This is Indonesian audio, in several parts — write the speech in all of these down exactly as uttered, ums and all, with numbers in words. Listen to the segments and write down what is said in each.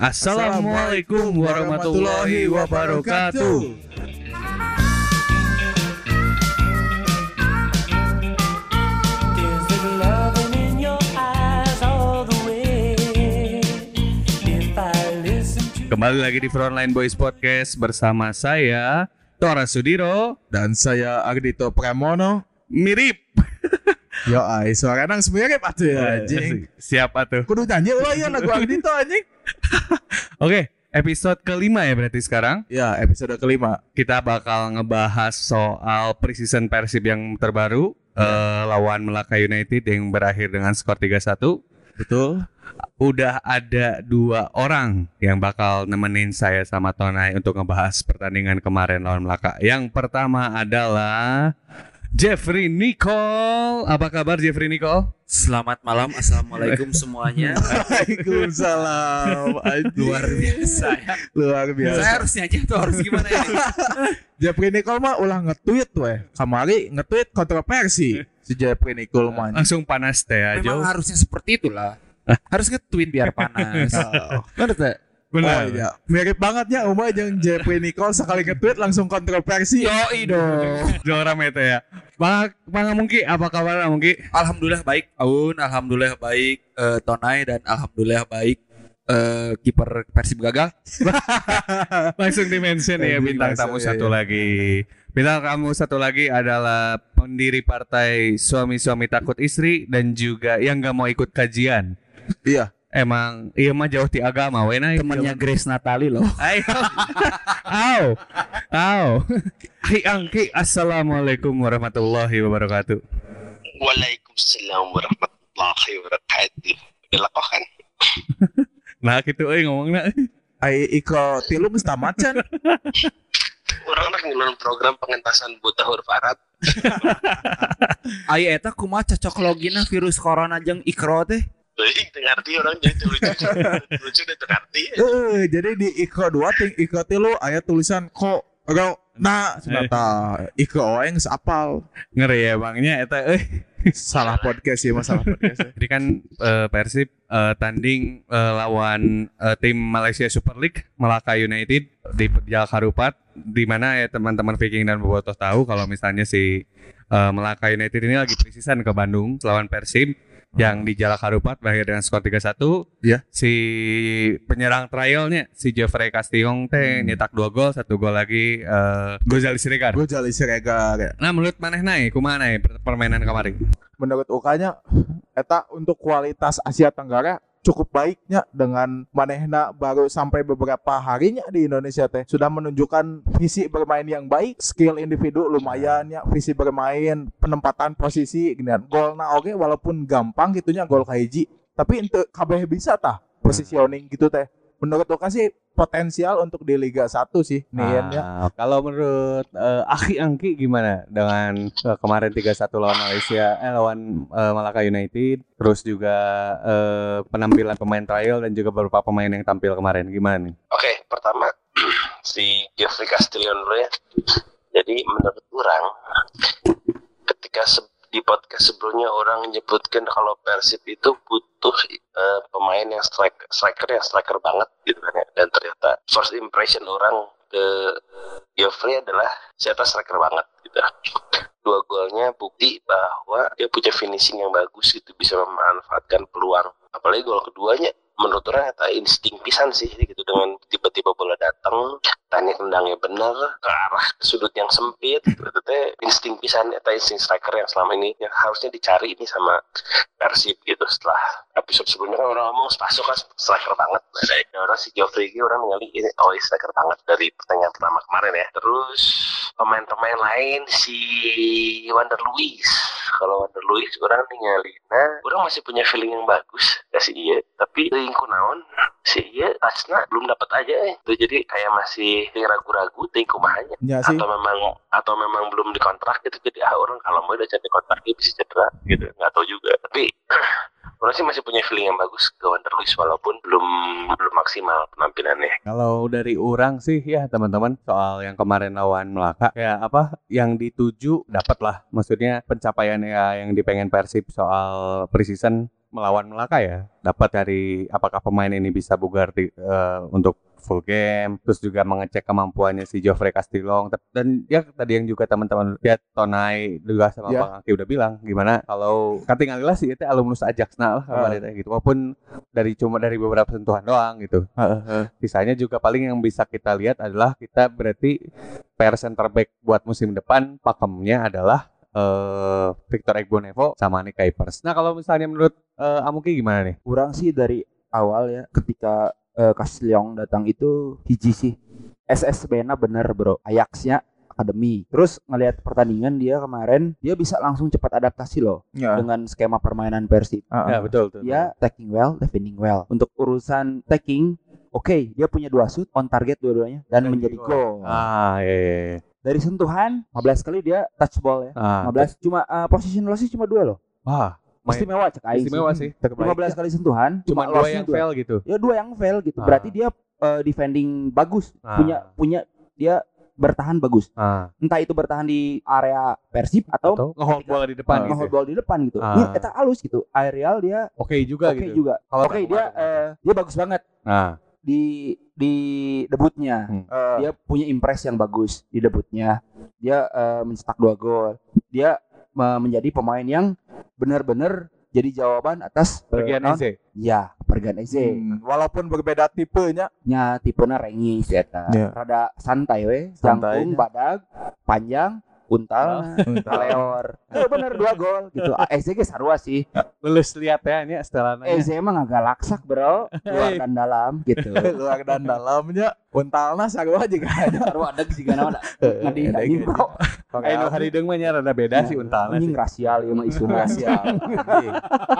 Assalamualaikum warahmatullahi wabarakatuh. Kembali lagi di Frontline Boys Podcast bersama saya Tora Sudiro dan saya Ardito Pramono. Mirip. Yo ay, suara nang semirip atuh ya anjing. Siapa tuh? Kudu nyanyi ulah ya lagu Ardito anjing. Oke, episode kelima ya berarti sekarang. Ya, episode kelima. Kita bakal ngebahas soal preseason Persib yang terbaru ya. uh, lawan Melaka United yang berakhir dengan skor tiga satu. Betul. Udah ada dua orang yang bakal nemenin saya sama Tonai untuk ngebahas pertandingan kemarin lawan Melaka. Yang pertama adalah Jeffrey Nicole. Apa kabar Jeffrey Nicole? Selamat malam, assalamualaikum semuanya. Waalaikumsalam. Luar biasa ya. Luar biasa. Saya harus nyanyi atau harus gimana ini? Jeffrey Nicole mah ulah nge-tweet weh. Kamari nge-tweet kontroversi si Jeffrey Nicole mah. Langsung panas teh aja. Memang harusnya seperti itulah. Harus nge-tweet biar panas. Benar tak? Benar. Oh, ya. Mirip bangetnya Uma jeung Jeffrey Nicole sekali nge-tweet langsung kontroversi. Yoi dong. Jora mete ya. Bang, Bang Mungki, apa kabar Mungki? Alhamdulillah baik, Aun. Alhamdulillah baik, uh, Tonai dan alhamdulillah baik. Uh, kiper Persib gagal. Langsung di-mention ya bintang tamu ya, satu ya. lagi. Bintang tamu satu lagi adalah pendiri partai Suami-Suami Takut Istri dan juga yang gak mau ikut kajian. Iya. Emang iya mah jauh di agama we na temannya Grace Natali loh. Ayo. Au. Au. Hi Angki, assalamualaikum warahmatullahi wabarakatuh. Waalaikumsalam warahmatullahi wabarakatuh. Dilakokan. Nah gitu euy ngomongna. Ai iko tilu geus tamat can. Urang rek ngiluan program pengentasan buta huruf Arab. Ai eta kumaha cocok logina virus corona jeung Ikro teh? Euy, teu ngarti orang jadi lucu. Lucu deh teu ngarti. Heeh, jadi di Iko dua ting Iko tilu aya tulisan ko ro na sunata Iko oeng geus apal. Ngeri ya bangnya eta euy. Salah podcast ya masalah podcast. Jadi kan uh, Persib uh, tanding uh, lawan uh, tim Malaysia Super League Melaka United di Jalak Harupat, di mana ya teman-teman Viking dan Bobotoh tahu kalau misalnya si uh, Melaka United ini lagi preseason ke Bandung lawan Persib yang di Jalak Harupat berakhir dengan skor tiga satu. Ya. Si penyerang trialnya si Jeffrey Castiong teh hmm. nyetak dua gol, satu gol lagi uh, Gozali Siregar. Gozali Siregar. Ya. Nah, menurut manehna kumaha nae permainan kemarin? Menurut ukanya eta untuk kualitas Asia Tenggara cukup baiknya dengan manehna baru sampai beberapa harinya di Indonesia teh sudah menunjukkan visi bermain yang baik, skill individu lumayan ya, visi bermain, penempatan posisi ginian. Golna oge walaupun gampang gitunya gol kahiji, tapi ente kabeh bisa tah positioning gitu teh. Menurut Oka sih potensial untuk di Liga satu sih nih ya. Kalau menurut uh, Aki Angki gimana dengan uh, kemarin tiga satu lawan Malaysia eh lawan uh, Melaka United, terus juga uh, penampilan pemain trial dan juga beberapa pemain yang tampil kemarin gimana nih? Oke, okay, pertama si Jeffrey Castellon dulu ya. Jadi menurut orang ketika se- di podcast sebelumnya orang menyebutkan kalau Persib itu butuh uh, pemain yang striker, striker yang striker banget gitu kan ya. Dan ternyata first impression orang ke Jeffrey adalah siapa striker banget gitu. Dua golnya bukti bahwa dia punya finishing yang bagus gitu, bisa memanfaatkan peluang. Apalagi gol keduanya menurut orang eta insting pisan sih gitu, dengan tiba-tiba bola datang, tanya tendangnya bener ke arah sudut yang sempit gitu, teh insting pisan eta insting striker yang selama ini yang harusnya dicari ini sama Persib gitu. Setelah episode sebelumnya kan orang ngomong Spaso kan striker banget, nah, orang si Geoffrey ini orang ngali ini oh striker banget dari pertandingan pertama kemarin ya. Terus pemain-pemain lain si Wander Luiz, kalau Wander Luiz orang ningali, nah orang masih punya feeling yang bagus ya si iya, tapi ringku naon si iya asna belum dapat aja eh. Tuh, jadi kayak masih ragu-ragu ting kumahanya ya, atau memang atau memang belum dikontrak gitu. Jadi ah orang kalau mau udah jadi kontrak dia bisa cedera gitu, nggak tahu juga. Tapi orang sih masih punya feeling yang bagus ke Wander Luiz walaupun belum belum maksimal penampilannya. Kalau dari orang sih ya teman-teman, soal yang kemarin lawan Melaka ya apa yang dituju dapat lah, maksudnya pencapaian ya yang dipengen Persib soal preseason melawan Melaka ya. Dapat dari apakah pemain ini bisa bugar di, uh, untuk full game, terus juga mengecek kemampuannya si Geoffrey Castilong. Dan ya tadi yang juga teman-teman lihat Tonai juga sama Ya. Bang Angki udah bilang gimana kalau kating alila sih itu alumnus Ajaxna lah kabarnya gitu. Walaupun dari cuma dari beberapa sentuhan doang gitu. Sisanya juga paling yang bisa kita lihat adalah kita berarti pair center back buat musim depan pakemnya adalah uh, Victor Egbonevo sama Nick Kuipers. Nah kalau misalnya menurut uh, Amuki gimana nih? Kurang sih dari awal ya ketika uh, Castilong datang itu hiji sih S S B-na bener bro, Ajax-nya akademi. Terus ngelihat pertandingan dia kemarin, dia bisa langsung cepat adaptasi loh Ya. dengan skema permainan Persib. Ah, Ya ah. betul tuh. Dia tackling well, defending well. Untuk urusan tackling, oke, dia punya dua shoot on target dua-duanya dan Dan menjadi gol. gol. Ah iya. iya, iya. Dari sentuhan lima belas kali dia touch ball ya. Ah, lima belas cuma uh, position loss cuma dua loh. wah, main Istimewa cek aing. istimewa sih. lima belas kali sentuhan, Cuma cuma dua loss-nya yang fail gitu. Ya dua yang fail gitu. Ah. Berarti dia uh, defending bagus, Ah. punya punya dia bertahan bagus. Ah, Entah itu bertahan di area Persib atau, atau nge-hold bola di depan Ah, gitu. nge-hold ya? ball di depan gitu. Ah. Ini eta halus gitu. Aerial dia Oke juga oke gitu. juga. Kalau Oke dia eh, dia bagus banget Nah, di di debutnya. Hmm. Eh, Dia punya impress yang bagus di debutnya. Dia eh, mencetak dua gol. Dia eh, menjadi pemain yang benar-benar jadi jawaban atas eh, pergian non- Eze. Ya, pergan Eze. hmm, walaupun berbeda tipenya. Nya tipena rengis eta. Iya. Rada santai we, Santai. jangkung, badag, panjang, untal, kaleor. Eh bener dua gol gitu. Ah, Eze ge sarua sih. Lulus lihat ya ini setelannya. Eze emang agak laksak, Bro. Luar dan dalam gitu. Luar dan dalamnya untalna sarua juga ada. Sarua adeg sih kana ngadi anjing kok. Ayo hari deung mah nya rada beda sih untalna Anjing sih. rasial ieu mah isu Rasial anjing.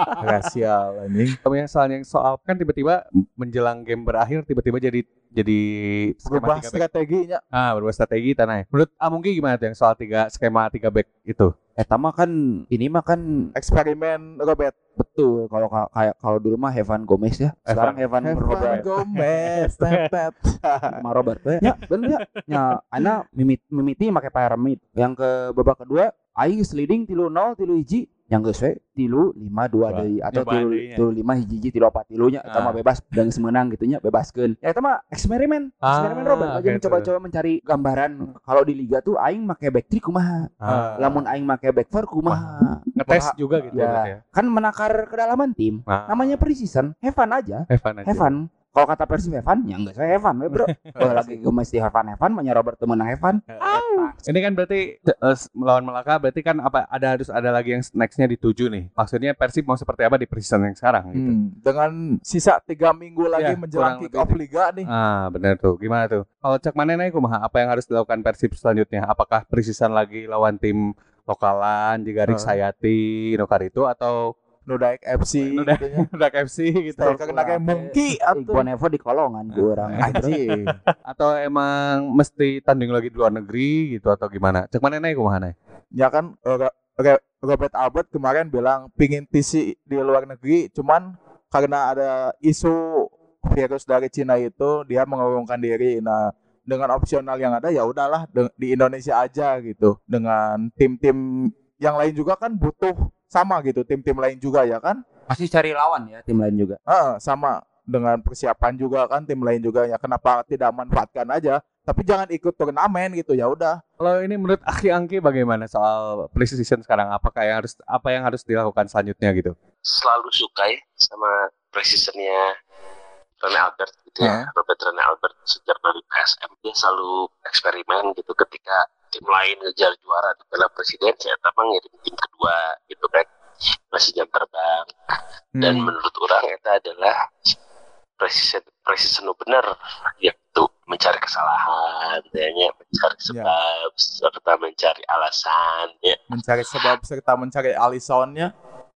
Rasial anjing. Kalau yang soalnya yang soal kan tiba-tiba menjelang game berakhir tiba-tiba jadi jadi skema Berubah tiga back. strateginya. Ah, berubah strategi tanah. Menurut Amungki gimana tuh yang soal tiga skema tiga back itu? Eta mah kan ini mah kan Eksperimen Robert. betul kalau ka- kayak kalau dulu mah Evan Gomez ya. Sekarang Evan, Evan Robert Gomez. Tetet. sama Robert we. Ya, bener ya. Ya, ana mimit mimiti make pyramid. Yang ke babak kedua aing geus leading tilu nol tilu hiji yang geus we tilu lima dua Dua. deui atau Nyobaan tilu deui nya. tilu lima hiji hiji tilu opat tilunya eta Ah. mah bebas dan semenang gitu nya bebaskeun. Ya eta mah eksperimen. Eksperimen Ah, Robert aja oke, mencoba-coba mencari gambaran kalau di liga tuh aing make back three kumaha. Ah, Lamun aing make back four kumaha. ngetes juga gitu Ya. berarti ya. Kan menakar kedalaman tim. Ah. Namanya preseason, Evan aja. Evan aja. Evan. Kalau kata Persib Evan, ya enggak saya Evan we, Bro. Kalau lagi gemes di Evan Evan, manya Robert tuh menang Evan. Ini kan berarti eh, melawan Melaka berarti kan apa ada harus ada lagi yang nextnya dituju nih. Maksudnya Persib mau seperti apa di preseason yang sekarang gitu. Hmm, dengan sisa tiga minggu lagi Ya, menjelang kurang kick off lebih. liga nih. Ah, benar tuh. Gimana tuh? Kalau cek mana nih kumaha apa yang harus dilakukan Persib selanjutnya? Apakah preseason lagi lawan tim lokalan juga Rik Ah. Sayati, Nokar itu atau Nudaik F C Nudaik. gitu nya. udah F C gitu? Striker nake mungki atuh. Iqbal Nevo di kolongan ku urang. Anjing. Atau emang mesti tanding lagi di luar negeri gitu atau gimana? Cek mana nih kumaha nih? Ya kan eh, Ro- Ro- Robert Albert kemarin bilang pingin T C di luar negeri, cuman karena ada isu virus dari Cina itu dia mengurungkan diri. Nah, dengan opsional yang ada ya udahlah de- di Indonesia aja gitu. Dengan tim-tim yang lain juga kan butuh sama gitu, tim-tim lain juga ya kan? Pasti cari lawan ya tim lain juga. Heeh, sama dengan persiapan juga kan tim lain juga ya. Kenapa tidak manfaatkan aja? Tapi jangan ikut turnamen gitu ya udah. Kalau ini menurut Aki Angki bagaimana soal preseason sekarang? Apakah yang harus apa yang harus dilakukan selanjutnya gitu? Selalu suka ya sama preseasonnya Rene Albert gitu ya. Robert Rene Albert sejak dari P S M dia selalu eksperimen gitu ketika tim lain ngejar juara di Piala Presiden saya tambah ngirim tim kedua gitu kan masih jam terbang dan Hmm. menurut orang itu adalah preseason preseason nu bener yaitu mencari kesalahan ya, mencari sebab serta mencari alasan ya. Mencari sebab serta mencari Alisonnya.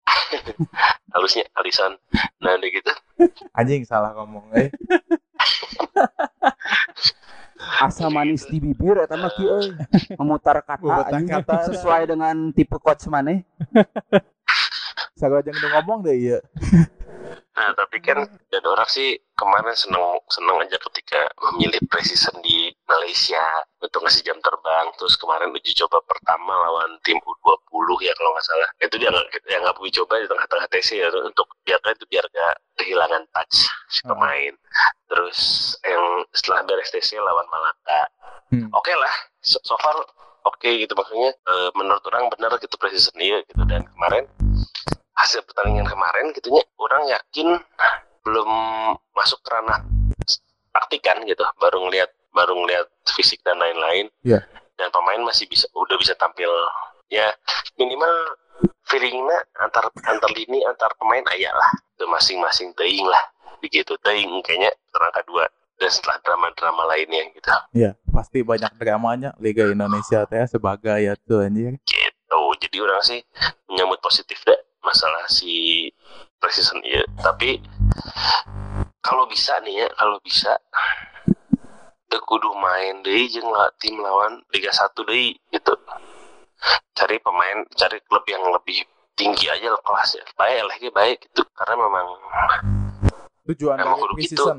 Halusnya Alisson nah udah gitu Anjing salah ngomong eh. Asa manis di bibir eta mah kieu euy. Memutar kata Memutar anjing, kata. sesuai dengan tipe coach maneh. Sarua jeung nu ngomong deh ieu. nah tapi kan dan orang sih kemarin seneng seneng aja ketika memilih preseason di Malaysia untuk ngasih jam terbang. Terus kemarin uji coba pertama lawan tim U dua puluh ya kalau nggak salah. Itu dia nggak yang nggak uji coba di tengah-tengah T C ya untuk biar itu biar nggak kehilangan touch si pemain. Terus yang setelah beres T C lawan Malaka. Hmm. Oke okay lah, so, so far oke okay, gitu maksudnya e, menurut orang benar gitu precision dia gitu. Dan kemarin hasil pertandingan kemarin gitunya orang yakin belum masuk ke ranah taktik kan gitu, baru ngelihat baru ngelihat fisik dan lain-lain. Yeah. Dan pemain masih bisa udah bisa tampil ya minimal feelingnya antar antar lini antar pemain aya lah itu masing-masing teuing lah begitu teuing kayaknya kerangka dua. Dan setelah drama-drama lainnya gitu. Iya, pasti banyak dramanya Liga Indonesia teh sebagai ya tuh anjir. Gitu. Jadi orang sih menyambut positif deh masalah si precision iya. Tapi kalau bisa nih ya, kalau bisa teu kudu main deui jeung tim lawan Liga satu deui gitu. Cari pemain, cari klub yang lebih tinggi aja lah kelasnya. Baik lagi baik gitu karena memang Tujuan memang dari kudu gitu. pre-season.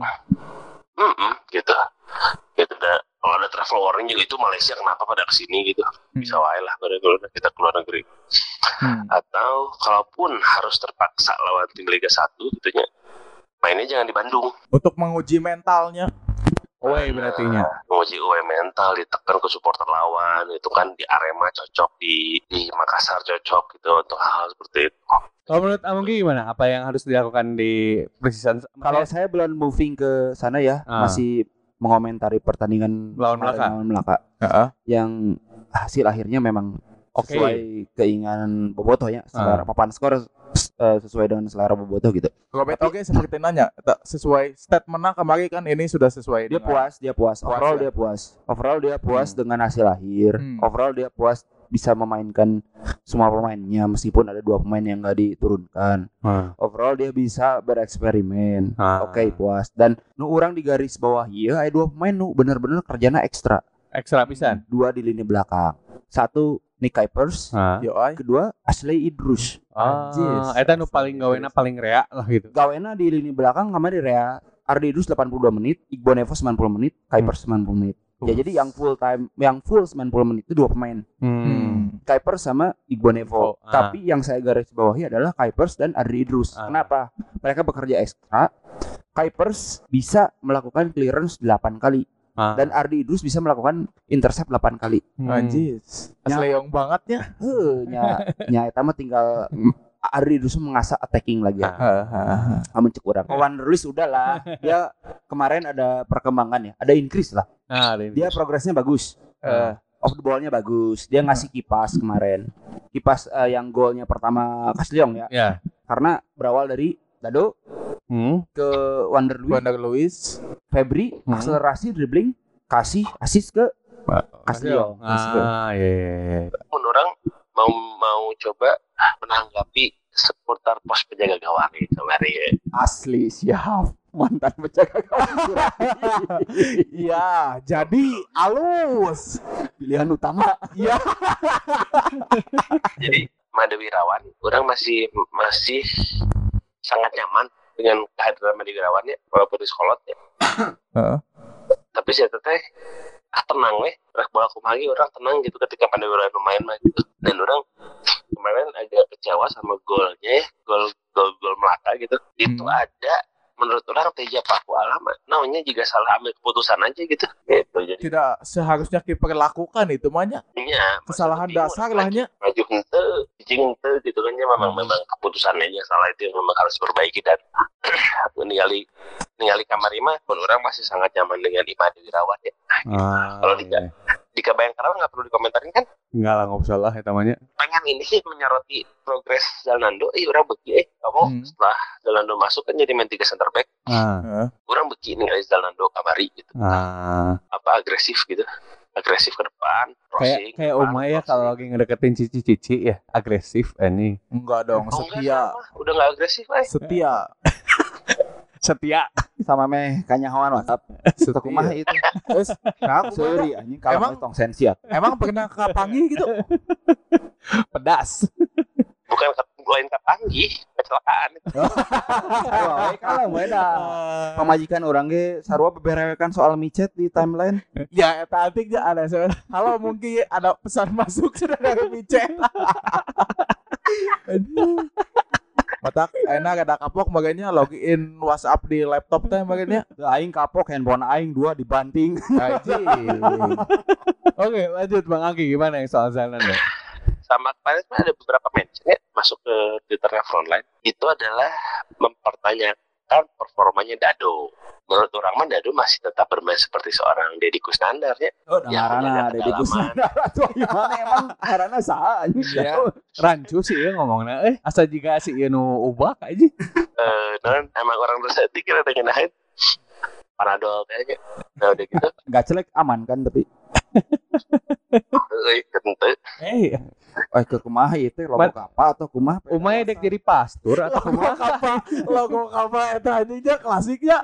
Mm-mm, gitu gitu dah. Kalau ada travel warning juga itu Malaysia kenapa pada kesini gitu Hmm. bisa wae lah pada kalau kita keluar negeri. Hmm. Atau kalaupun harus terpaksa lawan tim Liga satu gitunya mainnya jangan di Bandung. Untuk menguji mentalnya. Away berartinya. Menguji U M mental, ditekan ke supporter lawan itu kan di Arema cocok, di di Makassar cocok gitu untuk hal-hal seperti itu. Kalau menurut Amungki gimana? Apa yang harus dilakukan di preseason? Kalau saya belum moving ke sana ya, Ah. masih mengomentari pertandingan Lawan kemarin Melaka. lawan Melaka. Heeh. Yang hasil akhirnya memang Oke. sesuai keinginan Bobotoh ya, selera Ah. papan skor eh, sesuai dengan selera Bobotoh gitu. Robert oke seperti nanya, tak sesuai statementnya kemarin kan ini sudah sesuai. Dia dengan- puas, dia puas. Puas Overall ya? dia puas. Overall dia puas Hmm. dengan hasil akhir. Hmm. Overall dia puas bisa memainkan semua pemainnya meskipun ada dua pemain yang nggak diturunkan. Ah. Overall dia bisa bereksperimen. Ah. Oke, puas. Dan nu orang di garis bawah iya ada dua pemain nu bener-bener kerjana ekstra. Ekstra pisan. Dua di lini belakang. Satu Nick Kuipers, Ah. Yo ay. kedua Ashley Idrus. Anjis. Ah, eta nu paling gawena paling rea lah gitu. Gawena di lini belakang kemarin Rea Ardi Idrus delapan puluh dua menit, Iqbal Nevo sembilan puluh menit, Kuipers sembilan puluh menit. Ya Uff. jadi yang full time, yang full sembilan puluh menit itu dua pemain. Hmm. Kuipers sama Iqbal Nevo. Oh, ah. Tapi yang saya garis bawahi adalah Kuipers dan Ardi Idrus. Ah. Kenapa? Mereka bekerja ekstra. Kuipers bisa melakukan clearance delapan kali Ah. dan Ardi Idrus bisa melakukan intercept delapan kali. Hmm. Anjis. Ya. Asleong bangetnya. Heuh, nya nya eta mah tinggal Ardi Idrus mengasah attacking lagi ya. Hahaha. Kamu cek urang. Wander Luis udah lah. Dia kemarin ada perkembangan ya, ada increase lah. Nah, ini. Dia progresnya bagus. Eh, Off the ball-nya bagus. Dia ngasih kipas kemarin. Kipas eh, yang golnya pertama Kasliong ya. Ya. Karena berawal dari Dado Hmm. ke Wander Luis, Wander Luis. Febri, Hmm. akselerasi dribbling, kasih assist ke Kasliong. Ah, iya, iya, iya. Pun orang mau mau coba menanggapi seputar pos penjaga gawang nih kemarin ya. Asli siap. Mantan penjaga gawang Surabaya. Iya, jadi alus. Pilihan utama. Iya. Jadi Made Wirawan, orang masih masih sangat nyaman dengan kehadiran Made Wirawan ya, walaupun di sekolah ya. Heeh. Tapi saya teteh ah tenang weh, rek bola kumagi orang tenang gitu ketika Made Wirawan main mah gitu. Dan orang kemarin agak kecewa sama golnya ya, gol gol gol Melaka gitu. Itu Hmm. ada menurut orang Teja Paku Alama, namanya juga salah ambil keputusan aja gitu. Gitu jadi. Tidak seharusnya kiper lakukan itu mahnya. Iya, Kesalahan maksudnya dasar maju- lahnya. maju hente, jing hente gitu kan ya memang memang keputusannya yang salah itu yang memang harus diperbaiki dan ningali ningali Kamarima pun orang masih sangat nyaman dengan Imade Wirawan ya. Ah, Kalau tidak jika Bayangkara nggak perlu dikomentarin kan enggak lah, nggak usah lah eta mah nya. pengen ini sih menyoroti progres Zalando eh orang beki eh kamu Hmm. setelah Zalando masuk kan jadi main tiga center back Ah. Heeh. orang beki nih Zalando Kamari gitu Ah. apa agresif gitu agresif ke depan Kayak crossing kayak depan, Uma ya crossing. kalau lagi ngedeketin cici-cici ya, agresif ini. Enggak dong, Oh, enggak setia. sama. Udah nggak agresif eh Setia. Setia. Sama meh kanyahoan WhatsApp. Setia. Kumaha itu. Terus, nah, aku Sorry anjing kalau Emang- tong sensiat. emang pernah kapangi gitu? Pedas. bukan ket- lain kapanggih kecelakaan. Wah, kalau we dah. Pamajikan orang ge sarua beberewekan soal micet di timeline. Ya eta antik ya ada sebenarnya. Halo mungkin ada pesan masuk sudah dari micet. Matak enak ada kapok makanya login WhatsApp di laptop teh makanya. Aing kapok handphone aing dua dibanting. Anjing. Oke, lanjut Bang Angki, gimana yang soal Zanan ya? Sama kemarin ada beberapa mention ya masuk ke Twitternya Frontline. Itu adalah mempertanyakan performanya Dado. Menurut orang mah Dado masih tetap bermain seperti seorang Deddy Kusnandar ya. Oh, Yang punya ngaranna Deddy kedalaman. Kusnandar atuh gimana emang ngaranna saha anjing. Ya, rancu sih ya ngomongnya. Eh, asa jika si ieu nu ubah aja. Eh, non emang orang Ruseti kira dengan naik Panadol kayaknya. Nah udah gitu. Enggak celek aman kan tapi Euy kente. Eh, eh ke kumaha ieu teh logo Mat- apa atau kumaha? umay dek jadi pastor atau Logo apa? Logo apa eta anjingnya klasiknya.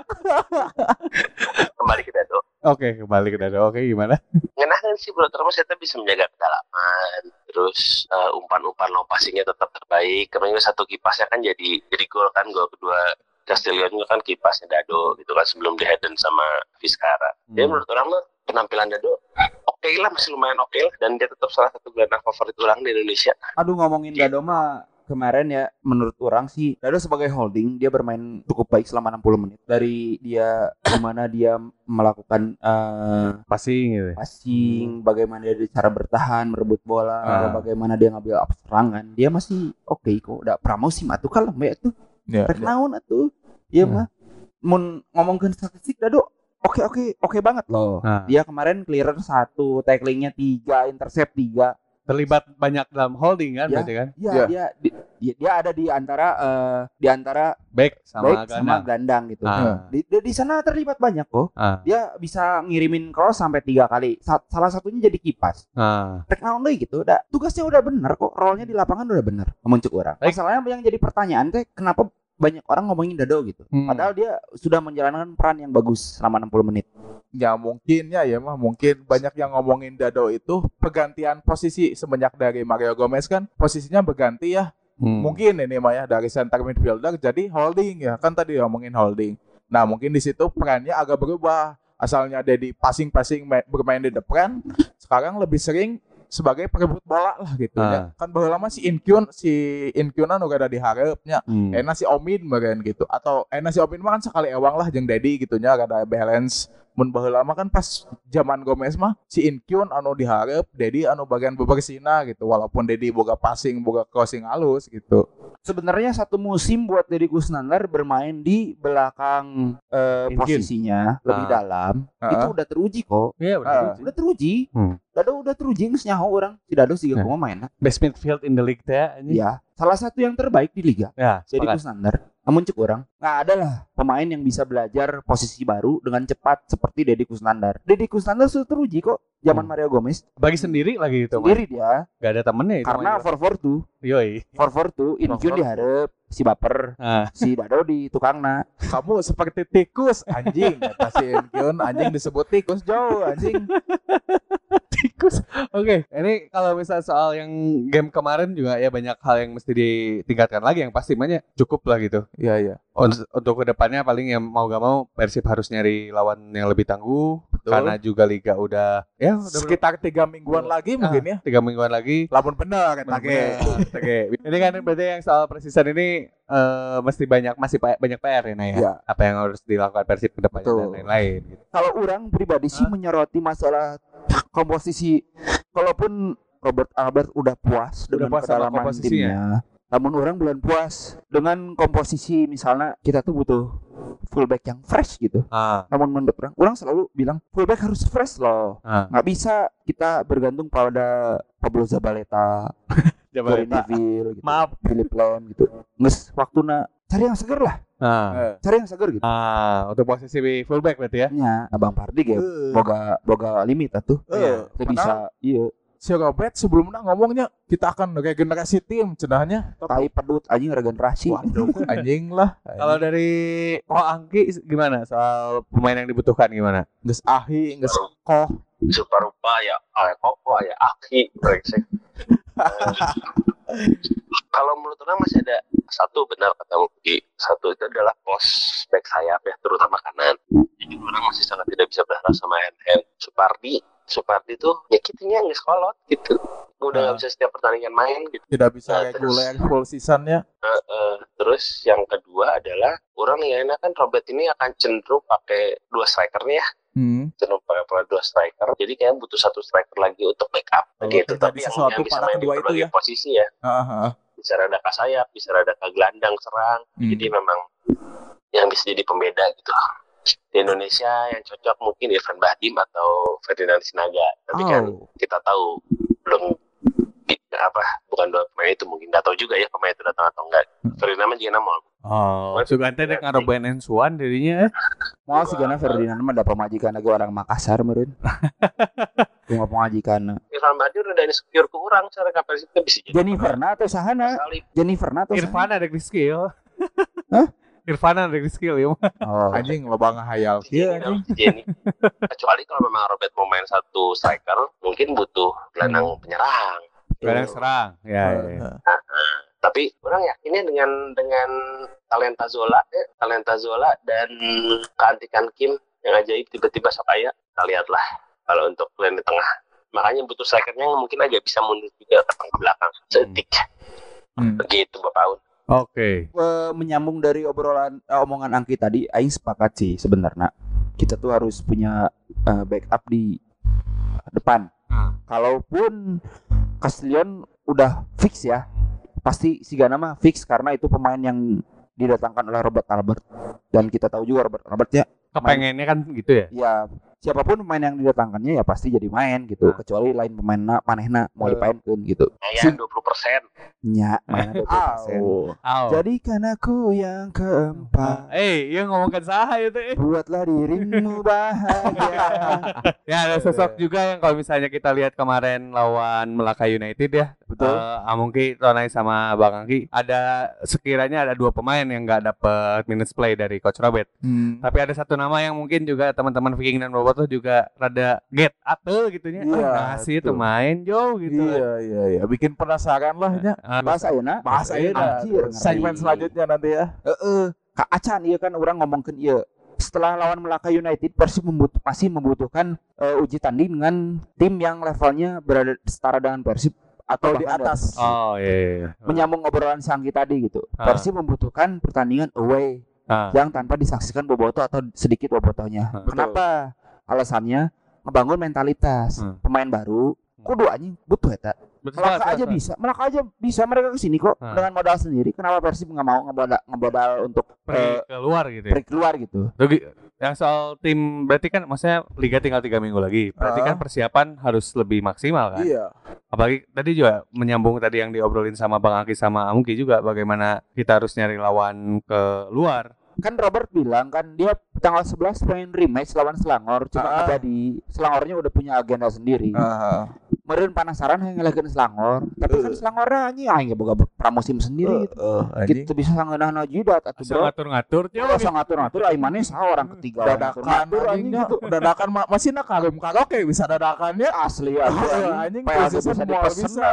Kembali ke Dado. Oke, kembali ke Dado. Oke, gimana? Ngenahan sih bro, terus saya bisa menjaga kedalaman. Terus eh, umpan-umpan low passingnya tetap terbaik. Kemarin satu kipasnya kan jadi jadi gol kan, gol kedua Castillion kan kipasnya Dado gitu kan sebelum di headen sama Vizcara. Jadi menurut orang mah penampilan Dado oke lah, masih lumayan oke lah, dan dia tetap salah satu gelandang favorit orang di Indonesia. Aduh ngomongin Dado mah kemarin ya menurut orang sih Dado sebagai holding dia bermain cukup baik selama enam puluh menit. Dari dia gimana dia melakukan eh, Passing gitu. passing, bagaimana dia cara bertahan, merebut bola, Ah. bagaimana dia ngambil up serangan, dia masih oke kok. Da pramosim atuh kalem ya tuh. Ya, Rek naon atuh. Ieu Hmm. mah mun ngomongkeun statistik Dado oke oke oke banget loh. Nah, Dia kemarin clearer satu, tacklingnya tiga, intercept tiga. terlibat banyak dalam holding kan Ya. berarti kan? Iya, Ya. dia, di- dia dia ada di antara eh, di antara Back sama back sama ganda. gelandang gitu. Ah. Di, di di sana terlibat banyak kok. Ah. Dia bisa ngirimin cross sampai tiga kali. Sa- salah satunya jadi kipas. Ah. Rek naon deui gitu. Da, tugasnya udah bener kok. Role-nya di lapangan udah bener. Memuncuk orang. Baik. Masalahnya yang jadi pertanyaan teh kenapa banyak orang ngomongin Dado gitu. Hmm. Padahal dia sudah menjalankan peran yang bagus selama enam puluh menit. Ya mungkin ya ya mah mungkin banyak yang ngomongin Dado itu pergantian posisi semenjak dari Mario Gomez kan posisinya berganti ya. Hmm. Mungkin ini mah ya dari center midfielder jadi holding ya kan tadi ngomongin holding. Nah mungkin di situ perannya agak berubah. Asalnya Dedi passing-passing ma- bermain di depan, sekarang lebih sering sebagai perebut bola lah gitu ya. Ah. Kan baheula mah si Inkyun si Inkyunan udah ada diharapnya. Hmm. Enak si Omin meureun gitu atau enak si Omin mah kan sekali ewang lah jeung Dedi gitu nya ada balance. Mun baheula mah kan pas zaman Gomez mah si Inkyun anu diharap, Dedi anu bagian bebersina gitu walaupun Dedi boga passing, boga crossing halus gitu. Sebenarnya satu musim buat Deddy Kusnandar bermain di belakang eh, Mungkin. posisinya lebih Ah. dalam Ah. itu udah teruji kok. Iya, udah Ah. teruji. Udah teruji. Hmm. Dado udah teruji geus nyaho orang. Si Dado sih Nah. kumaha main. Best midfield in the league teh ini. Iya, salah satu yang terbaik di liga. Ya, Deddy sepakat. Kusnandar. Namun cek orang, nggak ada lah pemain yang bisa belajar posisi baru dengan cepat seperti Deddy Kusnandar. Deddy Kusnandar sudah teruji kok zaman Hmm. Mario Gomez. Bagi sendiri lagi itu mah. Sendiri dia, Gak ada temennya itu. karena mah. four four two, Yoi. four four two, Inkyun diharap, si baper, Ah. si Dado di tukangna. Kamu seperti tikus anjing kata si Inkyun, anjing disebut tikus jauh anjing. Tikus. Oke, ini kalau misal soal yang game kemarin juga ya banyak hal yang mesti ditingkatkan lagi yang pasti banyak cukup lah gitu. Iya iya. Untuk, untuk kedepannya paling yang mau gak mau Persib harus nyari lawan yang lebih tangguh. Betul. Karena juga liga udah ya udah Sekitar tiga mingguan lagi mungkin ya. tiga mingguan lagi. Lamun bener kata ge. Oke, ini kan berarti yang soal precision ini eh, mesti banyak masih pa- banyak P R ya, Nay, ya. Iya. Apa yang harus dilakukan Persib kedepannya Betul. dan lain-lain. Gitu. Kalau orang pribadi sih menyoroti masalah komposisi. Kalaupun Robert Albert udah puas Udah dengan puas sama kedalaman komposisinya. timnya, namun orang belum puas dengan komposisi. Misalnya kita tuh butuh fullback yang fresh gitu. Ah, Namun menurut orang, orang selalu bilang fullback harus fresh loh. ah. Nggak bisa kita bergantung pada Pablo Zabaleta, Gary Jabaleta. Neville, gitu. Maaf. Philip Lam gitu. Nges waktuna cari yang seger lah, Ah. Eh. cari yang seger gitu. Ah, untuk posisi fullback berarti ya. Ya, Abang Pardi kayak Eh. boga boga limit atuh. Eh, Kita bisa iya Si Robert sebelumnya ngomongnya kita akan regenerasi tim cenahnya. tai pedut anjing regenerasi. Waduh, anjing lah. Kalau dari Ko Angki gimana soal pemain yang dibutuhkan gimana? Geus ahi, geus koh. Super rupa ya, ayah koko, ayah aki, brengsek. kalau menurut orang masih ada satu benar kata Mugi. Satu itu adalah pos back sayap ya, terutama kanan. Jadi orang masih sangat tidak bisa berharap sama N N. Supardi, Supardi tuh ya kitanya nggak sekolot gitu. Udah nggak Ah. bisa setiap pertandingan main gitu. Tidak bisa Nah, reguler terus- full season ya. Uh, uh, terus yang kedua adalah orang yang enak kan Robert ini akan cenderung pakai dua striker nih ya. Hmm. Cenderung pakai pola dua striker. Jadi kayak butuh satu striker lagi untuk backup. Kalau Begitu. terjadi Tapi yang, sesuatu yang bisa pada main di kedua itu berbagai ya. posisi ya. Ah, ah. Bisa rada ke sayap, bisa rada ke gelandang serang. Hmm. Jadi memang yang bisa jadi pembeda gitu. Di Indonesia yang cocok mungkin Irfan Bahdim atau Ferdinand Sinaga. Tapi kan Oh. kita tahu belum apa bukan dua pemain itu mungkin nggak tahu juga ya pemain itu datang atau enggak. Ferdinand juga nama. Oh, Sugante dek ngarobain Ensuan dirinya. Mau sih karena Ferdinand mah ada pemajikan lagi orang Makassar meureun. Cuma pemajikan. Irfan Bahdim udah insecure ke orang secara kapasitas bisa jadi. Jennifer na atau sahana? Salib. Jennifer na atau sahana? Irfana dek di skill. Hah? Irfana dek di skill ya. Oh. Anjing loba ngahayal. Si Iya Jenny, anjing. si Jenny. Kecuali kalau memang Robert mau main satu striker, mungkin butuh gelandang penyerang. Kadang serang. Ya, ya, ya. Ah, Tapi orang yakinnya dengan dengan talenta Zola, ya, talenta Zola dan keantikan Kim yang ajaib tiba-tiba sok aya, kita lihatlah kalau untuk lini tengah. Makanya butuh strikernya yang mungkin agak bisa mundur juga ke tengah belakang. Setik. Hmm. Begitu Bapak Un. Oke. Eh, menyambung dari obrolan eh, omongan Angki tadi, aing sepakat sih sebenarnya. Kita tuh harus punya eh, backup di depan. Hmm. Kalaupun Castillion udah fix ya, pasti si Gana mah fix karena itu pemain yang didatangkan oleh Robert Albert dan kita tahu juga Robert Albert ya, Kepengennya kan gitu ya. ya siapapun pemain yang didatangkannya ya pasti jadi main gitu, Nah. kecuali lain pemainna manehna mau Eh. dipainkeun gitu. Ayah dua puluh persen. Nya, mainnya dua puluh persen. Au. Aw. Jadikan aku yang keempat. Eh, iya ngomongkan saha itu eh. Buatlah dirimu bahagia. Ya ada sosok juga yang kalau misalnya kita lihat kemarin lawan Melaka United ya. Betul. Eh, Amungki, Tonai sama Bang Angki ada sekiranya ada dua pemain yang nggak dapet minutes play dari Coach Robert. Hmm. Tapi ada satu nama yang mungkin juga teman-teman Viking dan Bobotoh juga rada get atel gitunya. Iya, Ah, ngasih itu betul. main jauh gitu. Iya iya iya bikin penasaran lah nya. Ah, Bahasa ayeuna. Bahasa Eh, ayeuna. anjir, Segmen ngeri. selanjutnya nanti ya. Heeh. Ka acan ieu kan orang ngomongkeun ieu. Setelah lawan Melaka United, Persib membutuh, masih membutuhkan eh, uji tanding dengan tim yang levelnya berada setara dengan Persib atau Atau di bahkan atas. Oh iya, iya, iya. menyambung obrolan Sangki tadi gitu. Ah. Persib membutuhkan pertandingan away Ah. yang tanpa disaksikan bobotoh atau sedikit bobotohnya. Ah. Kenapa? Alasannya ngebangun mentalitas. Hmm. Pemain baru kudu anjing butuh eta. Betul, Melaka betul, aja betul. bisa, Melaka aja bisa mereka kesini kok Ah. dengan modal sendiri. Kenapa Persib nggak mau ngebodal, ngebodal untuk Pergi eh, keluar gitu ya. pergi keluar gitu? Rugi. Yang soal tim berarti kan maksudnya liga tinggal tiga minggu lagi. Berarti Ah. kan persiapan harus lebih maksimal kan. Iya. Apalagi tadi juga menyambung tadi yang diobrolin sama Bang Aki sama Amungki juga bagaimana kita harus nyari lawan ke luar. Kan Robert bilang kan dia tanggal sebelas pengen rematch lawan Selangor, cuma Ah. ada di Selangornya udah punya agenda sendiri. Ah. Meureun penasaran hayang ngelekeun Selangor, tapi kan Eh. Selangornya anjing aing boga pramusim sendiri gitu. Eh, anjing. Gitu bisa ngeunahna jidat atuh Asal bro. ngatur-ngatur Ya coba. usah ngatur-ngatur aing maneh saha orang ketiga orang Dadakan ngatur-ngatur anjingnya. Dadakan ma- masih nak kagum karaoke bisa dadakannya. asli ya Anjing P R precision bisa moal dipesen bisa.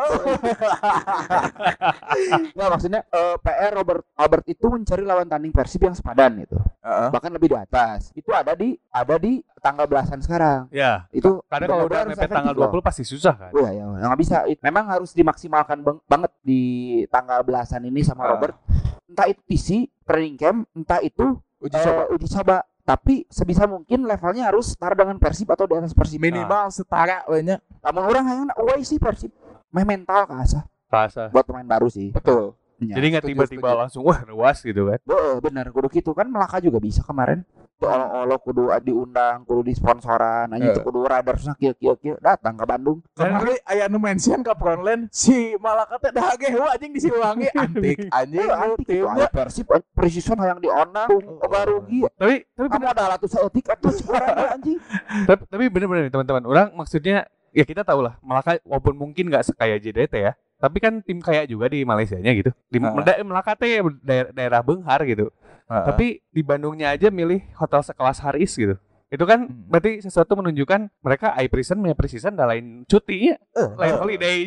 nggak maksudnya eh, P R Robert Albert itu mencari lawan tanding Persib yang sepadan itu Heeh. bahkan lebih di atas itu ada di ada di tanggal belasan sekarang Ya, itu karena kalau udah benar-benar harus mepet tanggal efektif dua loh. puluh pasti susah kan. Oh ya, ya nggak bisa. It- Memang harus dimaksimalkan bang- banget di tanggal belasan ini sama Ah. Robert. Entah itu T C training camp, entah itu Uji eh, coba. uji coba. Tapi sebisa mungkin levelnya harus setara dengan Persib atau di atas Persib. Minimal setara we nya. Namun orang yang away sih Persib. Meh mental kasah Rasa. buat pemain baru sih. Betul. Ya. Jadi nggak setuju, tiba-tiba setuju. langsung wah ruas gitu kan. Heeh, bener kudu gitu kan Melaka juga bisa kemarin. Tuh olo-olo kudu diundang, kudu disponsoran, anjing Eh. tuh kudu radar susah kieu kieu kieu datang ke Bandung. Kemarin aya nu mention ka Frontline si Malaka teh dah ge heula anjing di Siwangi antik anjing Eh, antik itu timnya. aya Persib precision hayang dionang, oga rugi. Tapi tapi Kamu ada alat seetik atau sekarang anjing. tapi, tapi bener-bener nih teman-teman. Orang maksudnya ya kita tahu lah Melaka walaupun mungkin nggak sekaya J D T ya. Tapi kan tim kaya juga di Malaysianya gitu. Di Ah. Meda- Melaka teh daerah, daerah Benghar gitu. Heeh. Tapi di Bandungnya aja milih hotel sekelas Haris gitu. Itu kan Hmm. berarti sesuatu menunjukkan mereka I prison punya precision dah lain cuti ya, Eh, lain holiday-nya.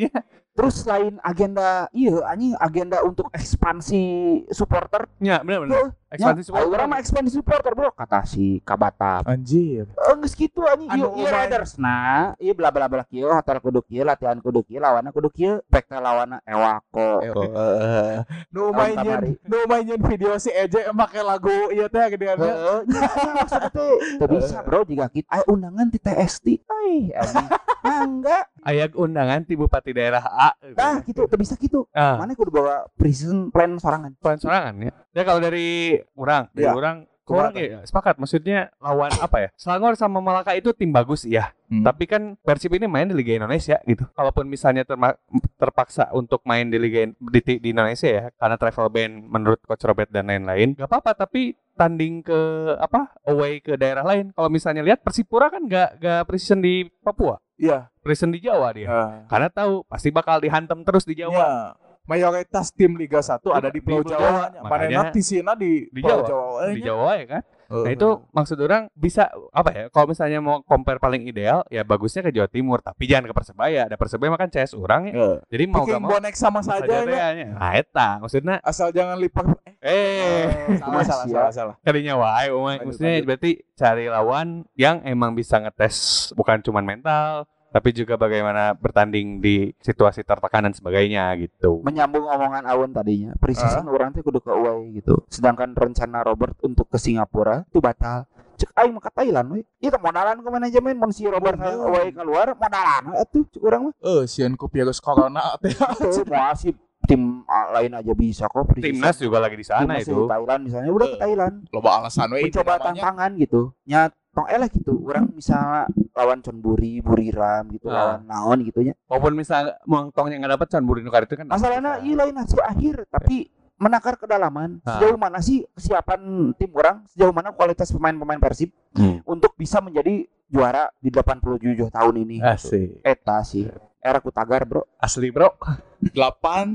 Terus selain agenda iya anjing agenda untuk ekspansi supporter. Ya, benar benar. Ekspansi supporter. supporter. Orang mah ekspansi supporter, Bro. Kata si Kabatab. Anjir. Geus kitu anjing ieu Anu ieu omae. Raiders. Nah, ieu bla bla bla kieu hotel kudu kieu, latihan kudu kieu, lawanna kudu kieu. Pek teh lawanna Ewako. Heeh. Nu main kamari. nu main video si Eje make lagu ieu teh gedeannya. Heeh, nya maksudnya teh teu bisa, Bro, jika kita aya undangan ti T S T. Ai, anjing. Nah, enggak. Aya undangan ti bupati daerah A. Nah, gitu, teu bisa gitu. Ah, Mana kudu bawa prison plan sorangan. pelan sorangan ya. Ya kalau dari orang, dari Ya. orang Kumaha orang ya sepakat, maksudnya lawan apa ya? Selangor sama Malaka itu tim bagus ya. Hmm. Tapi kan Persib ini main di Liga Indonesia gitu. Kalaupun misalnya terma- terpaksa untuk main di Liga In- di, di Indonesia ya, karena travel ban menurut Coach Robert dan lain-lain, gak apa-apa. Tapi tanding ke apa away ke daerah lain. Kalau misalnya lihat Persipura kan gak gak precision di Papua, Iya. precision di Jawa dia. Ah. Karena tahu pasti bakal dihantam terus di Jawa. Ya. Mayoritas tim Liga satu ada di Di Pulau Pulau Jawa. Jawa. Manehna Makanya tisina di di Pulau Jawa. Jawa. eh, Di nya. Jawa ya kan. Heeh. Nah itu maksud orang bisa apa ya? Kalau misalnya mau compare paling ideal, ya bagusnya ke Jawa Timur. Tapi jangan ke Persebaya. Ada Persebaya makan C S orang ya. Heeh. Jadi mau Bikin gak mau bonek sama saja ya. nya. Nah eta maksudnya. Asal jangan lipat. Eh, Salah salah Siap. salah salah. kalinya wae, Umay. Lanjut, Maksudnya lanjut. berarti cari lawan yang emang bisa ngetes bukan cuma mental, tapi juga bagaimana bertanding di situasi tertekan dan sebagainya gitu. Menyambung omongan Aun tadinya, preseason orang teh kudu ke away gitu. Sedangkan rencana Robert untuk ke Singapura itu batal. Cek aing mah ka Thailand we. Ieu teh modalan ke manajemen mun si Robert Bener. away keluar modalan atuh cek urang mah. Eh, sieun ku virus corona teh. Tuh moal si tim ah, lain aja bisa kok preseason. Timnas juga lagi di sana Timnas itu. di Thailand misalnya udah ke Eh. Thailand. Loba alasan we itu Mencoba namanya. tantangan gitu. Nya tong eleh gitu. Orang misalnya lawan Chonburi, Buriram gitu, Ah. lawan naon gitu nya. Walaupun misal montongnya nggak dapat can Buri Nukar itu kan. Masalahnya iya lain hasil akhir tapi menakar kedalaman. Ah. Sejauh mana sih kesiapan tim orang? Sejauh mana kualitas pemain-pemain Persib Hmm. untuk bisa menjadi juara di delapan puluh tujuh tahun ini? Asik. Eta sih. Era Kutagar, Bro. Asli, Bro. delapan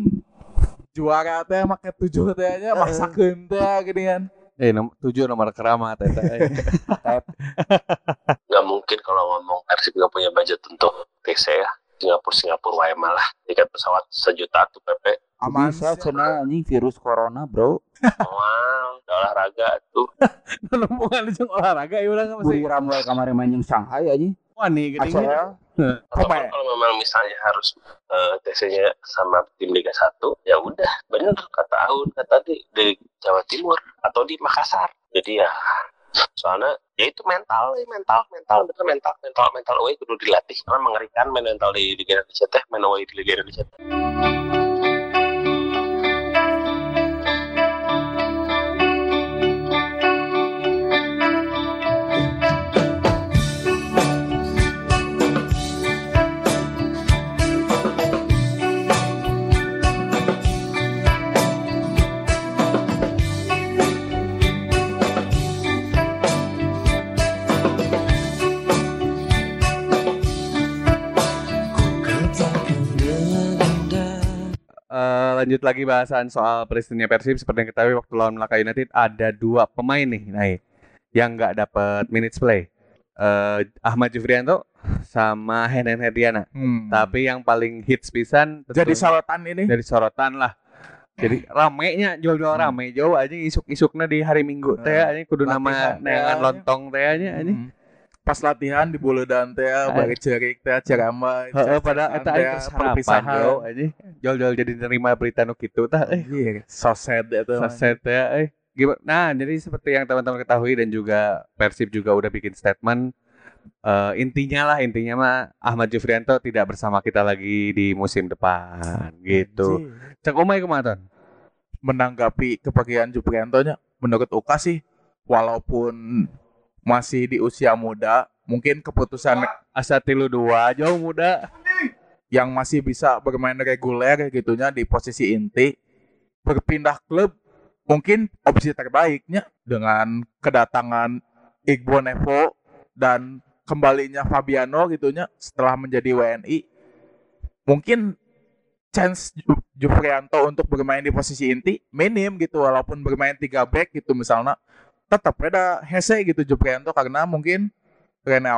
juara teh make tujuh teh nya maksakeun teh geuningan. Eh, nom- tujuh nomor keramat eta. eh. Nggak mungkin kalau ngomong Persib nggak punya budget untuk T C ya. Singapura Singapura wae malah tiket pesawat sejuta tuh P P. Aman Bisa sih. cenah anjing virus corona, Bro. Wow, udah olahraga tuh. Hubungan jeung olahraga ya urang masih Buriram wae kemarin main yang Shanghai anjing. wani A C geuning. L. Atau Pemain. kalau memang misalnya harus eh, T C-nya sama tim Liga satu, ya udah bener kata Aun kata di, di Jawa Timur atau di Makassar. Jadi ya soalnya ya itu mental, ya mental, mental, bener mental, mental, mental away kudu dilatih. Karena mengerikan main mental di Liga Indonesia teh, main away di Liga Indonesia teh. Eh, lanjut lagi bahasan soal presidennya Persib. Seperti yang ketahui waktu lawan Melaka United ada dua pemain nih, naik yang nggak dapat minutes play. Eh, Ahmad Jufrianto sama Henen Herdiana. Hmm. Tapi yang paling hits pisan Jadi tentu- sorotan ini. dari sorotan lah. Jadi ramenya jual-jual rame jauh aja isuk-isuknya di hari Minggu teh Hmm. aja kudu nama Latihan neangan teh. lontong teh aja aja. Hmm. Pas latihan di Buludan teh bari ceurik teh ceramah. Heeh, pada cecetan eta teh, aing sarapan jauh aja. Jual-jual jadi nerima berita nu kitu tah eh. Anjir, so sad itu. Saset ya, eh. Gimana? Nah, jadi seperti yang teman-teman ketahui dan juga Persib juga udah bikin statement. Eh, intinya lah, intinya mah Ahmad Jufrianto tidak bersama kita lagi di musim depan, gitu. Anjir. Cek Omay kumaha? Menanggapi kepergian Jufrianto-nya menurut Uka sih walaupun masih di usia muda, mungkin keputusan Asa tilu dua jauh muda. yang masih bisa bermain reguler gitunya di posisi inti berpindah klub mungkin opsi terbaiknya dengan kedatangan Iqbal Nevo dan kembalinya Fabiano gitunya setelah menjadi W N I mungkin chance Ju- Jufrianto untuk bermain di posisi inti minim gitu walaupun bermain tiga back gitu misalnya tetap ada hese gitu Jufrianto karena mungkin Rene Albert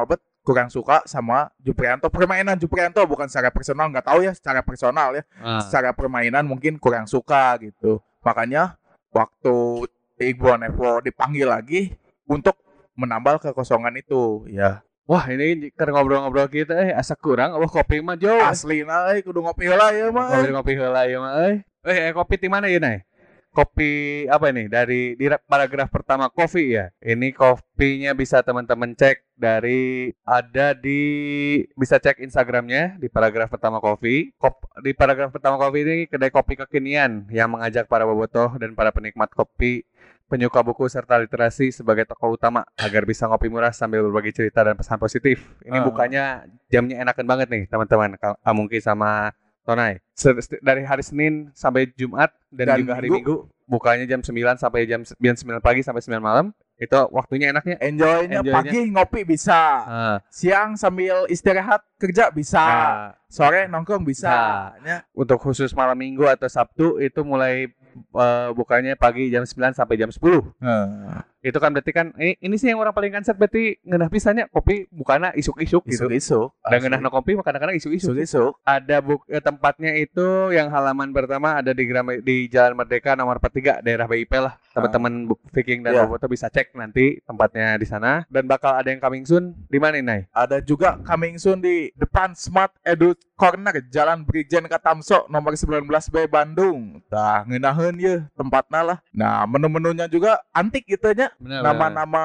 kurang suka sama Juprianto, permainan Juprianto, bukan secara personal, nggak tahu ya secara personal ya, Ah. secara permainan mungkin kurang suka gitu. Makanya waktu Iqbal Nevo dipanggil lagi untuk menambal kekosongan itu ya. Wah ini kan ngobrol-ngobrol kita eh asa kurang wah kopi mah jauh. Asli nah eh, kudu ngopi heula ya mah. Ngopi-ngopi heula ya mah euy. Eh eh, kopi di mana ya Nay? Kopi apa ini? Dari di paragraf pertama kopi ya. Ini kopinya bisa teman-teman cek dari ada di bisa cek Instagramnya di paragraf pertama kopi. Kop, di paragraf pertama kopi ini kedai kopi kekinian yang mengajak para bobotoh dan para penikmat kopi, penyuka buku serta literasi sebagai tokoh utama agar bisa ngopi murah sambil berbagi cerita dan pesan positif. Ini Ah. bukannya jamnya enakan banget nih teman-teman. Ka- Mungkin sama Tonai. Se- Dari hari Senin sampai Jumat dan, Dan juga hari Minggu. Minggu bukanya jam sembilan sampai jam jam sembilan pagi sampai sembilan malam. Itu waktunya enaknya. Enjoy-nya Enjoy-nya. pagi ngopi bisa. Ah, Siang sambil istirahat kerja bisa. nah, Sore nongkrong bisa. Nah. Ya. untuk khusus malam Minggu atau Sabtu itu mulai eh, bukanya pagi jam sembilan sampai jam sepuluh. Nah, Itu kan berarti kan ini, ini sih yang orang paling kanset berarti ngeunah pisannya kopi bukana isuk-isuk gitu. isuk-isuk. Dan ngeunah no kopi mah kadang-kadang isuk-isuk. Isuk-isuk. Ada buk eh, tempatnya itu yang halaman pertama ada di Gram- di Jalan Merdeka nomor empat puluh tiga daerah B I P lah. Teman-teman bu- Viking dan Iya. Boboto bisa cek nanti tempatnya di sana dan bakal ada yang coming soon di mana nih, Nay? Ada juga coming soon di depan Smart Edu Corner Jalan Brigjen Katamso nomor sembilan belas B Bandung. Tah ngeunaheun ye tempatna lah. Nah, menu-menunya juga antik gitu nya. Nama-nama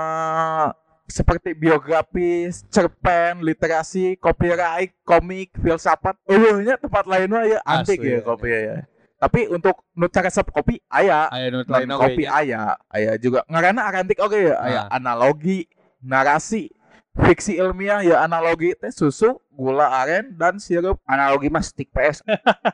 seperti biografis, cerpen, literasi, copyright, komik, filsafat. Eueuhnya tempat lain mah ya antik Asli, ya ya. kopi ya. Tapi untuk nu cara resep kopi aya, Ayo nut non lain kopi aya, aya juga. Ngaranna arantik oke ya, aya Ah. analogi, narasi, fiksi ilmiah ya analogi teh susu, gula aren dan sirup. Analogi mas stick P S.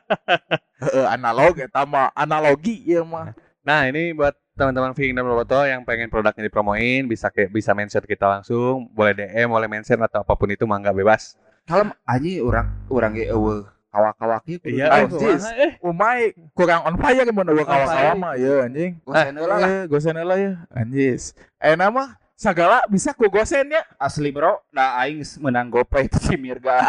Heeh, analog eta mah analogi ya mah. Nah, ini buat teman-teman Viking dan Boboto yang pengen produknya dipromoin bisa ke, bisa mention kita langsung, boleh D M, boleh mention atau apapun itu mangga bebas. Kalau anjing orang orang ge eueuh kawak-kawak ieu kudu Iya, dianjis. eh, Umay kurang on fire mun eueuh kawa-kawa mah ya anjing. Gosen heula lah. Eh, gosen heula ya anjis. Ena mah sagala bisa ku gosen ya. Asli bro, da aing menang GoPay itu si Mirga.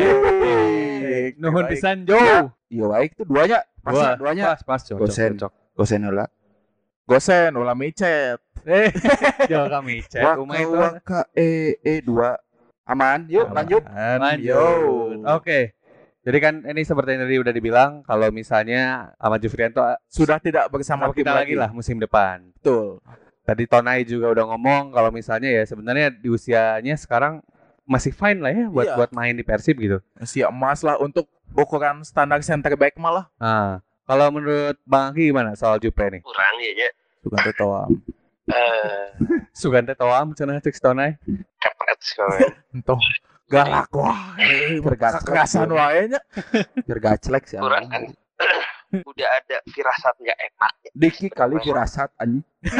Eh, Nuhun baik. pisan Jo. Iya baik tuh duanya, pas Wah, ya, duanya. Pas, pas, cocok, Gosen. cocok. Gosen heula. Gosen ulah micet. Eh, Jo kami cek rumah itu. Waka e e dua aman. Yuk lanjut. Lanjut. Oke. Jadi kan ini seperti yang tadi udah dibilang kalau misalnya Ahmad Jufrianto Sudah tidak bersama sama kita lagi lah musim depan. Betul. Tadi Tonai juga udah ngomong kalau misalnya ya sebenarnya di usianya sekarang masih fine lah ya buat Iya. buat main di Persib gitu. Si emas lah untuk ukuran standar center back malah. Nah, kalau menurut Bang Angki gimana soal Jupre nih? Kurang ya nya. Bukan toam. Eh, Sugante Toam cenah cek si Tonai. kepret sekali. Entoh galak wah. Eh, Gergaclek. kekerasan wae nya. Gergaclek sih. Kurang kan. Udah ada firasat nggak enak ya. Diki kali firasat anjing.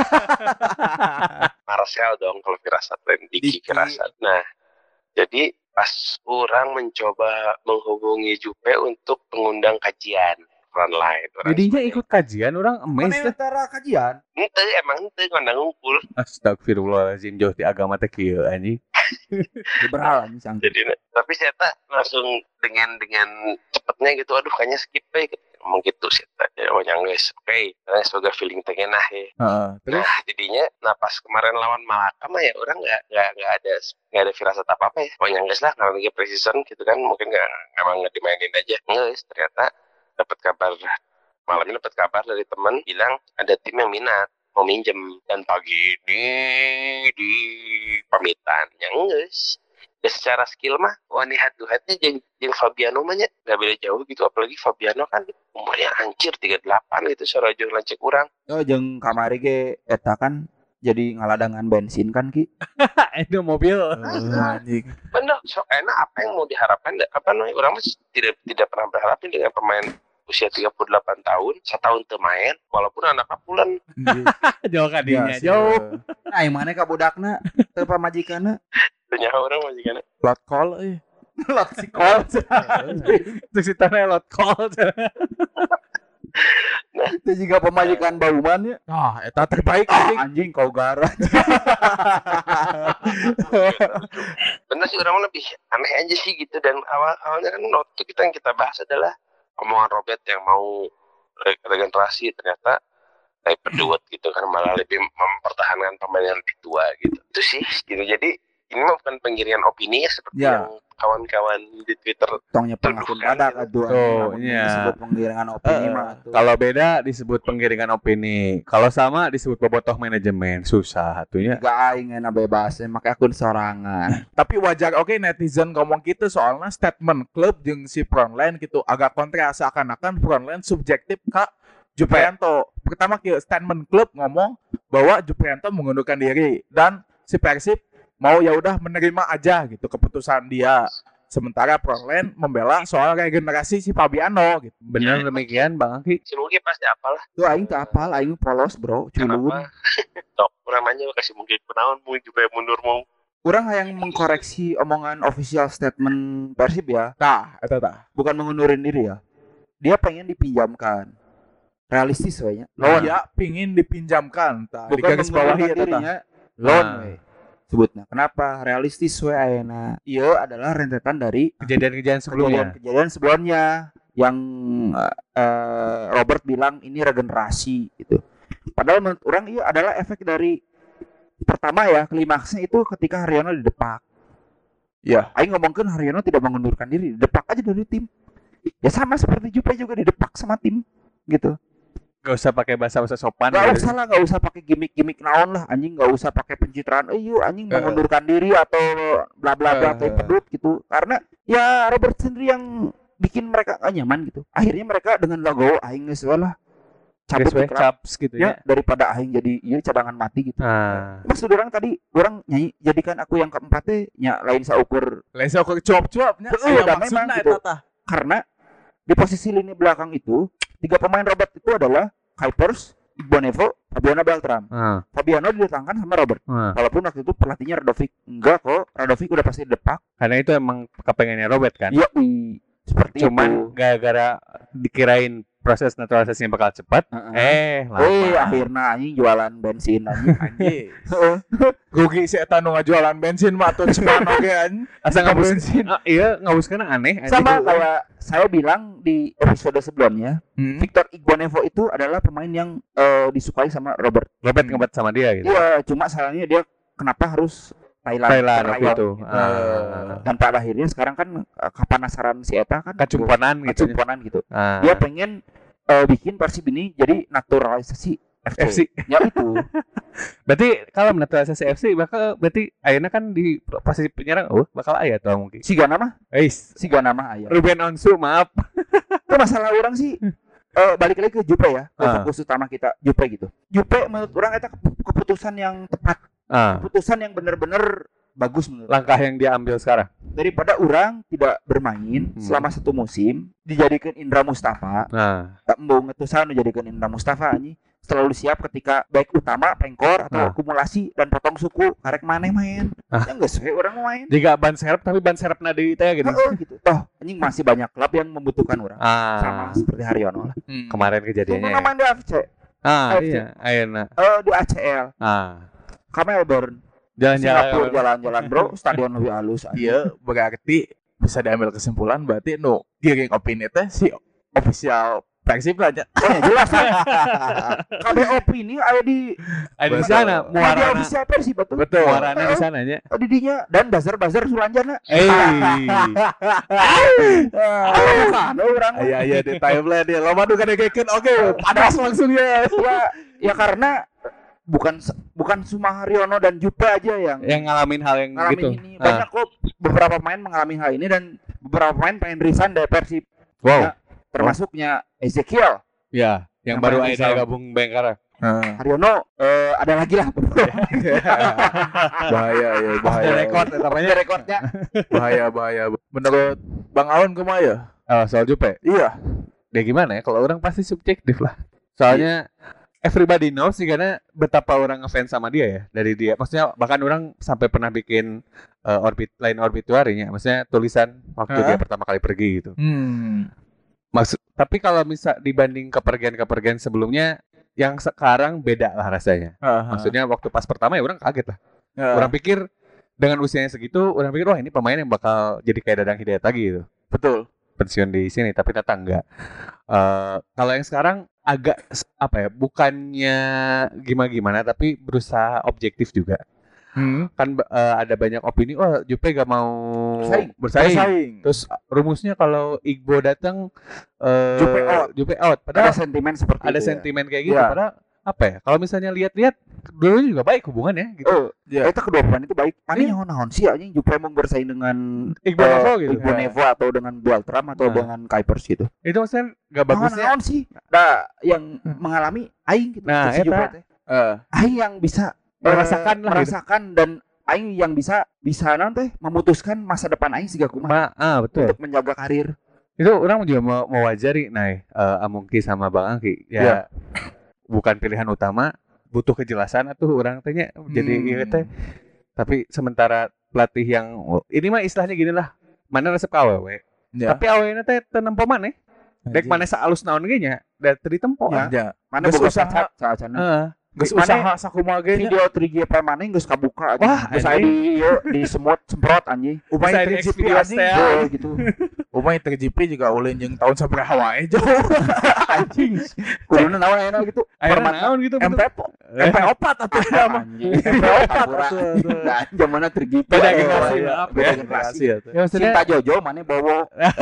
Marcel dong kalau firasat lain Diki Diki. firasat. Nah, jadi pas orang mencoba menghubungi Jupe untuk mengundang kajian online. Orang Jadinya ikut kajian orang amazed. Mana antara kajian? ente emang ente ngundang ngumpul. Astagfirullahaladzim jauh di agama teh kieu anjing. Liberal anjing sang. Jadi nah, tapi saya tak langsung dengan dengan cepatnya gitu. Aduh kayaknya skip deh. Ngomong gitu sih. Oh yang guys, oke. Karena sebagai feeling tengenah ya. Heeh. Terus Nah jadinya, nah pas kemarin lawan Malaka mah ya orang nggak nggak nggak ada nggak ada firasat apa apa ya. Pokoknya guys lah karena lagi preseason gitu kan mungkin nggak emang nggak dimainin aja. Guys ternyata dapat kabar malam ini dapat kabar dari teman bilang ada tim yang minat mau minjem dan pagi ini di pamitan yang guys. Ya secara skill mah wani head to headnya jeung jeung Fabiano mah nya nggak beda jauh gitu apalagi Fabiano kan umurnya anjir tiga puluh delapan gitu seorang jeung lancek urang. Oh jeung kamari ge eta kan jadi ngaladangan bensin kan Ki. Itu mobil. eh, anjing. Bener, so enak apa yang mau diharapkan? Apa namanya? Orang mah tidak tidak pernah berharap dengan pemain usia tiga puluh delapan tahun, setahun teu main, walaupun anak kapulan. Jauh kadinya Ya, sih, jauh. eh, Nah, yang mana ka budakna teu pamajikanna. Tanya orang majikan. Lot call eh. Lot si Call. Cek si Tonai lot call. Itu juga pemajikan Bauman ya. Ah, eta terbaik Ah, anjing. anjing kau garah. Bener sih, orang lebih aneh aja sih gitu. Dan awal awalnya kan waktu kita yang kita bahas adalah omongan Robert yang mau re- regenerasi, ternyata kayak pedut gitu kan, malah lebih mempertahankan pemain yang lebih tua gitu. Itu sih gitu. Jadi ini mah bukan penggiringan opini ya seperti Ya. yang kawan-kawan di Twitter. Tongnya pengakun Tuduhkan badak gitu. aduh. Oh, anjing, iya. disebut penggiringan opini Eh, mah tuh. Kalau beda disebut penggiringan opini. Kalau sama disebut bobotoh manajemen. Susah satunya. Gak aing enak bebasnya make akun sorangan. Tapi wajar oke netizen ngomong gitu soalnya statement klub jeung si Frontline gitu agak kontra seakan-akan Frontline subjektif ke Juprianto. Pertama kieu statement klub ngomong bahwa Juprianto mengundurkan diri dan si Persib mau ya udah menerima aja gitu keputusan dia. Sementara Frontline membela soal regenerasi si Fabiano gitu. Benar demikian Bang Angki. Si Mugi pasti apalah. Tuh aing teu apal, aing polos bro, culun. Kenapa? Tok, orang nanya kasih mungkin kenaon mau juga mundur mau. Urang hayang mengkoreksi omongan official statement Persib ya, Tah, eta tah. bukan mengundurin diri ya. Dia pengen dipinjamkan. Realistis we nya. Loan. Dia pingin dipinjamkan tah. Di Bukan garis bawah mengundurkan eta tah. dirinya. Loan Ah. we. Sebutnya. Kenapa? Realistis we ayeuna. Ieu adalah rentetan dari Kejadian-kejadian sebelumnya. kejadian sebelumnya yang eh, Robert bilang ini regenerasi gitu. Padahal menurut orang iya adalah efek dari pertama ya, klimaksnya itu ketika Haryono didepak. Ya. Aing ngomongkan Haryono tidak mengundurkan diri, didepak aja dari tim. Ya sama seperti Jupe juga didepak sama tim gitu. Gak usah pakai bahasa-bahasa sopan. Gak gitu. usah lah, gak usah pakai gimmick-gimmick naon lah, anjing gak usah pakai pencitraan. Eh yuk anjing Eh. mengundurkan diri atau bla bla bla Eh. kayak pedut gitu. Karena ya Robert sendiri yang bikin mereka gak nyaman gitu. Akhirnya mereka dengan logo aing geus we lah cabut Guys, we di klub. caps gitu Ya ya. daripada aing jadi ieu cadangan mati gitu. Nah, Maksud orang tadi orang nyanyi jadikan aku yang keempat teh nya lain saukur Laisa kok cuap-cuapnya. Heeh, Aya dan maksudna memang eta gitu. tah. karena di posisi lini belakang itu tiga pemain Robert itu adalah Kuipers, Igbonevo, Fabiano Beltram. ah, Fabiano didatangkan sama Robert. ah. Walaupun waktu itu pelatihnya Radovic. Enggak kok, Radovic udah pasti depak. Karena itu emang kepengennya Robert kan. Iya, ui. Seperti Cuman itu. gara-gara dikirain proses naturalisasinya bakal cepat, Heeh. eh lama. Eh, akhirnya anjing jualan bensin anjing. Anjing. Rugi si eta nu ngajualan bensin mah atuh cepat oge anjing. Asa ngabus. Ah, iya, ngabuskeun aneh. anjing. Sama kayak saya bilang di episode sebelumnya, Hmm. Victor Igbonevo itu adalah pemain yang eh, disukai sama Robert. Robert ngebat sama dia gitu. Iya, cuma salahnya dia kenapa harus Thailand? Thailand waktu Thailand itu. gitu. Ah. Dan pada akhirnya sekarang kan eh, kapanasaran si Eta kan Kacumponan gitu. kacumponan gitu. Ah. Dia pengen eh, bikin Persib ini jadi naturalisasi F C. F C. Ya itu. Berarti kalau naturalisasi F C bakal berarti ayeuna kan di posisi penyerang oh bakal aya tuh mungkin. Siga nama? Eis. Siga nama aya. Ruben Onsu maaf. Itu masalah orang sih eh, balik lagi ke Jupe ya. Ke Ah. fokus utama kita Jupe gitu. Jupe menurut orang itu keputusan yang tepat, Ah, keputusan yang benar-benar bagus menurut langkah yang dia ambil sekarang. daripada orang tidak bermain Hmm. selama satu musim dijadikan Indra Mustafa. Nah, Tak embung ngetusan dijadikan Indra Mustafa anjing selalu siap ketika baik utama pengkor atau Nah. akumulasi dan potong suku karek maneh main. Ah. Ya enggak sesuai orang main. jika ban serep tapi ban serep nadi teh gitu. Heeh gitu. Toh anjing masih banyak klub yang membutuhkan orang. Sama Ah, seperti Haryono lah. Hmm. kemarin Cuma kejadiannya. Ya. main di A F C, Ah, A F C. iya, ayeuna. eh di A C L, Ah, ke Melbourne, jalan-jalan. Singapura jalan-jalan bro, stadion lebih halus. anjing. Iya, berarti bisa diambil kesimpulan berarti nu giring opini teh si official Persib lah nya. Oh ya jelas lah. K B opini ada di Ada di Betul. sana, media muarana. official Persib betul. Betul. Muarana di sana nya. Di dinya dan bazar-bazar Sulanjana. Eh, Bukan orang. Aya aya di timeline dia. Lama nu kadengkeun oke, padas langsung ya. Ya, ya karena bukan bukan cuma Haryono dan Jupe aja yang yang ngalamin hal yang ngalamin gitu. ini. Ah. Banyak kok beberapa pemain mengalami hal ini dan beberapa pemain pengen resign dari Persib. Wow. Ya, termasuknya Ezekiel, Ya, yang Yang baru paling aja risau. gabung Bengkara. Heeh. Haryono, eh, ada lagi lah. Bahaya ya, bahaya. rekod namanya. Ada rekornya. Bahaya bahaya. Menurut Bang Aun kumaha ya? Oh, soal Jupe. Iya. Ya gimana ya? Kalau orang pasti subjektif lah. Soalnya everybody knows sih karena betapa orang ngefans sama dia ya dari dia. Maksudnya bahkan orang sampai pernah bikin uh, orbit line obituarinya. Maksudnya tulisan waktu Hah? dia pertama kali pergi gitu. Hmm. Maksud Tapi kalau misal dibanding kepergian-kepergian sebelumnya, yang sekarang beda lah rasanya. Maksudnya waktu pas pertama ya orang kaget lah. Ya. Orang pikir dengan usianya segitu, orang pikir wah ini pemain yang bakal jadi kayak Dadang Hidayat lagi gitu. Betul. Pensiun di sini, tapi ternyata enggak. Uh, kalau yang sekarang agak apa ya? Bukannya gimana-gimana, tapi berusaha objektif juga. Hmm. Kan uh, ada banyak opini, oh Jupe gak mau bersaing. bersaing. bersaing. Terus rumusnya kalau Igbo datang, uh, Jupe out. Jupe out. Padahal Ada sentimen seperti ada itu. sentimen kayak gitu. Ya. Padahal apa ya? Kalau misalnya lihat-lihat, dulunya juga baik hubungannya gitu. Oh, Ya. Eta kedua pemain itu baik. Mana Iya. naon-naon sih anjing Jupe mau bersaing dengan Igbo eh, Nevo gitu. Igbo Ya. Nevo atau dengan Bualtram atau Nah. dengan Kuipers gitu. Itu maksudnya gak bagusnya. Naon sih? Nah, yang mengalami aing gitu. Nah, si eta. Jupe teh. Eh, Aing yang bisa eh, Merasakan lah gitu. merasakan dan aing yang bisa bisa naon teh memutuskan masa depan aing siga kumaha Ma, ah betul. untuk menjaga karir. Itu orang juga mau mewajari, nah, uh, Amungki sama Bang Angki, ya, Ya. bukan pilihan utama, butuh kejelasan atau orang tanya jadi Hmm. ieu teh. Tapi sementara pelatih yang oh, ini mah istilahnya gini lah, mana resep ka awewe. ya. Tapi awewena teh teu nempo maneh. Dek maneh saalus naon ge nya, da teu ditempo. Ya. ah. Ya. Mana Geus boga usaha. cacat saacana. Heeh. Geus Mana- usaha sakumaha ge nya. Video tiga G P mana geus kabuka aja. Wah, Geus anjing. aya di ieu di semut semprot anjing. Umay Bisa tiga G P di-experience anjing. teh. Tuh, gitu. Umay tiga G P juga ulin jeung tahun sabaraha wae jauh. Anjing. Kuduna naon aya gitu. Akhirnya naon gitu M P betul. M P opat atuh mah. Anjing. M P opat atuh. Nah, zamanna tiga G P. Beda Oh, generasi, iya. maaf Beda ya. generasi. ya. Ya maksudnya, Cinta Jojo mana bowo.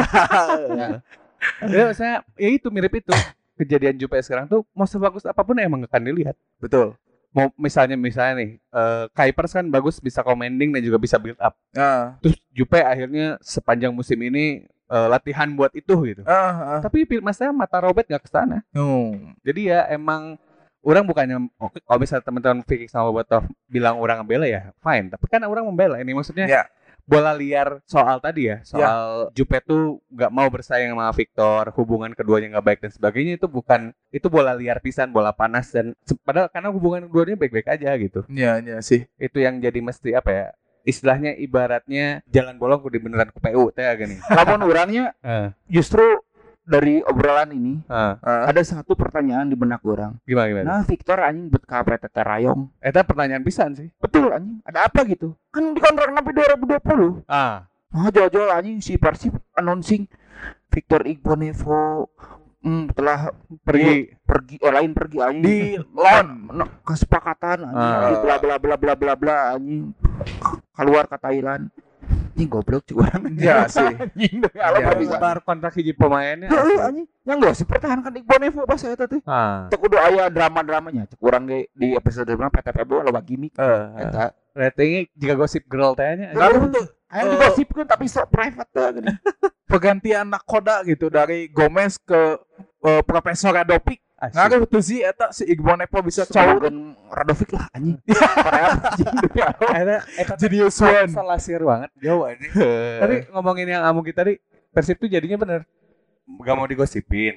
ya maksudnya ya itu mirip itu. Kejadian Jupe sekarang tuh mau sebagus apapun emang akan dilihat. Betul. Mau misalnya misalnya nih uh, Kuipers kan bagus bisa commanding dan juga bisa build up. Nah, Terus Jupe akhirnya sepanjang musim ini uh, latihan buat itu gitu. ah, ah. Tapi pil- masalahnya mata Robert gak kesana. Hmm. Jadi ya emang orang bukannya oke, kalau misalnya teman-teman Viking sama Bobotoh bilang orang membela ya fine. Tapi kan orang membela ini maksudnya Ya. bola liar soal tadi ya soal Jupe tuh nggak mau bersaing sama Victor, hubungan keduanya nggak baik dan sebagainya itu bukan itu bola liar pisan, bola panas dan se- padahal karena hubungan keduanya baik-baik aja gitu. Ya, ya sih. Itu yang jadi mesti apa ya? Istilahnya ibaratnya jalan bolong kudu beneran ke P U teh gini. Lamun urangnya Heeh. justru dari obrolan ini Heeh. Ah, ada satu pertanyaan di benak orang. Gimana gimana? Nah, Victor anjing bet ka P T T Rayong. Eta pertanyaan pisan sih. Betul anjing. Ada apa gitu? Kan dikontrak sampai dua ribu dua puluh. Ah, Nah, jauh-jauh anjing si Persib announcing Victor Igbonevo hmm, telah pergi pergi oh, lain pergi anjing di loan. no, kesepakatan anjing Ah. bla bla bla bla bla bla anjing keluar ke Thailand. Anjing goblok cik orang. Ya sih. Anjing demi Allah Ya, gak bisa. bar kontrak hiji pemainnya. Heeh anjing. Yang gak sih pertahankan Igbonevo pas eta teh. Ah, Cek kudu aya drama-dramanya. Cek urang ge di episode sebelumnya P T P B loba gimmick Eh, eta. ratingnya jika gosip girl tanya. Lalu tuh Aya Eh. digosipkeun tapi sok private teh gini. pergantian nakoda gitu dari Gomez ke eh, Profesor Radovik. Ngaruh tuh sih eta si Igbonevo bisa cowok Cowok Radovic lah anjing. Korea anjing demi Allah. Akhirnya eta jadi Yuswan. salah sir banget jauh ini. Tapi ngomongin yang Amu kita tadi Persib tuh jadinya bener gak mau digosipin.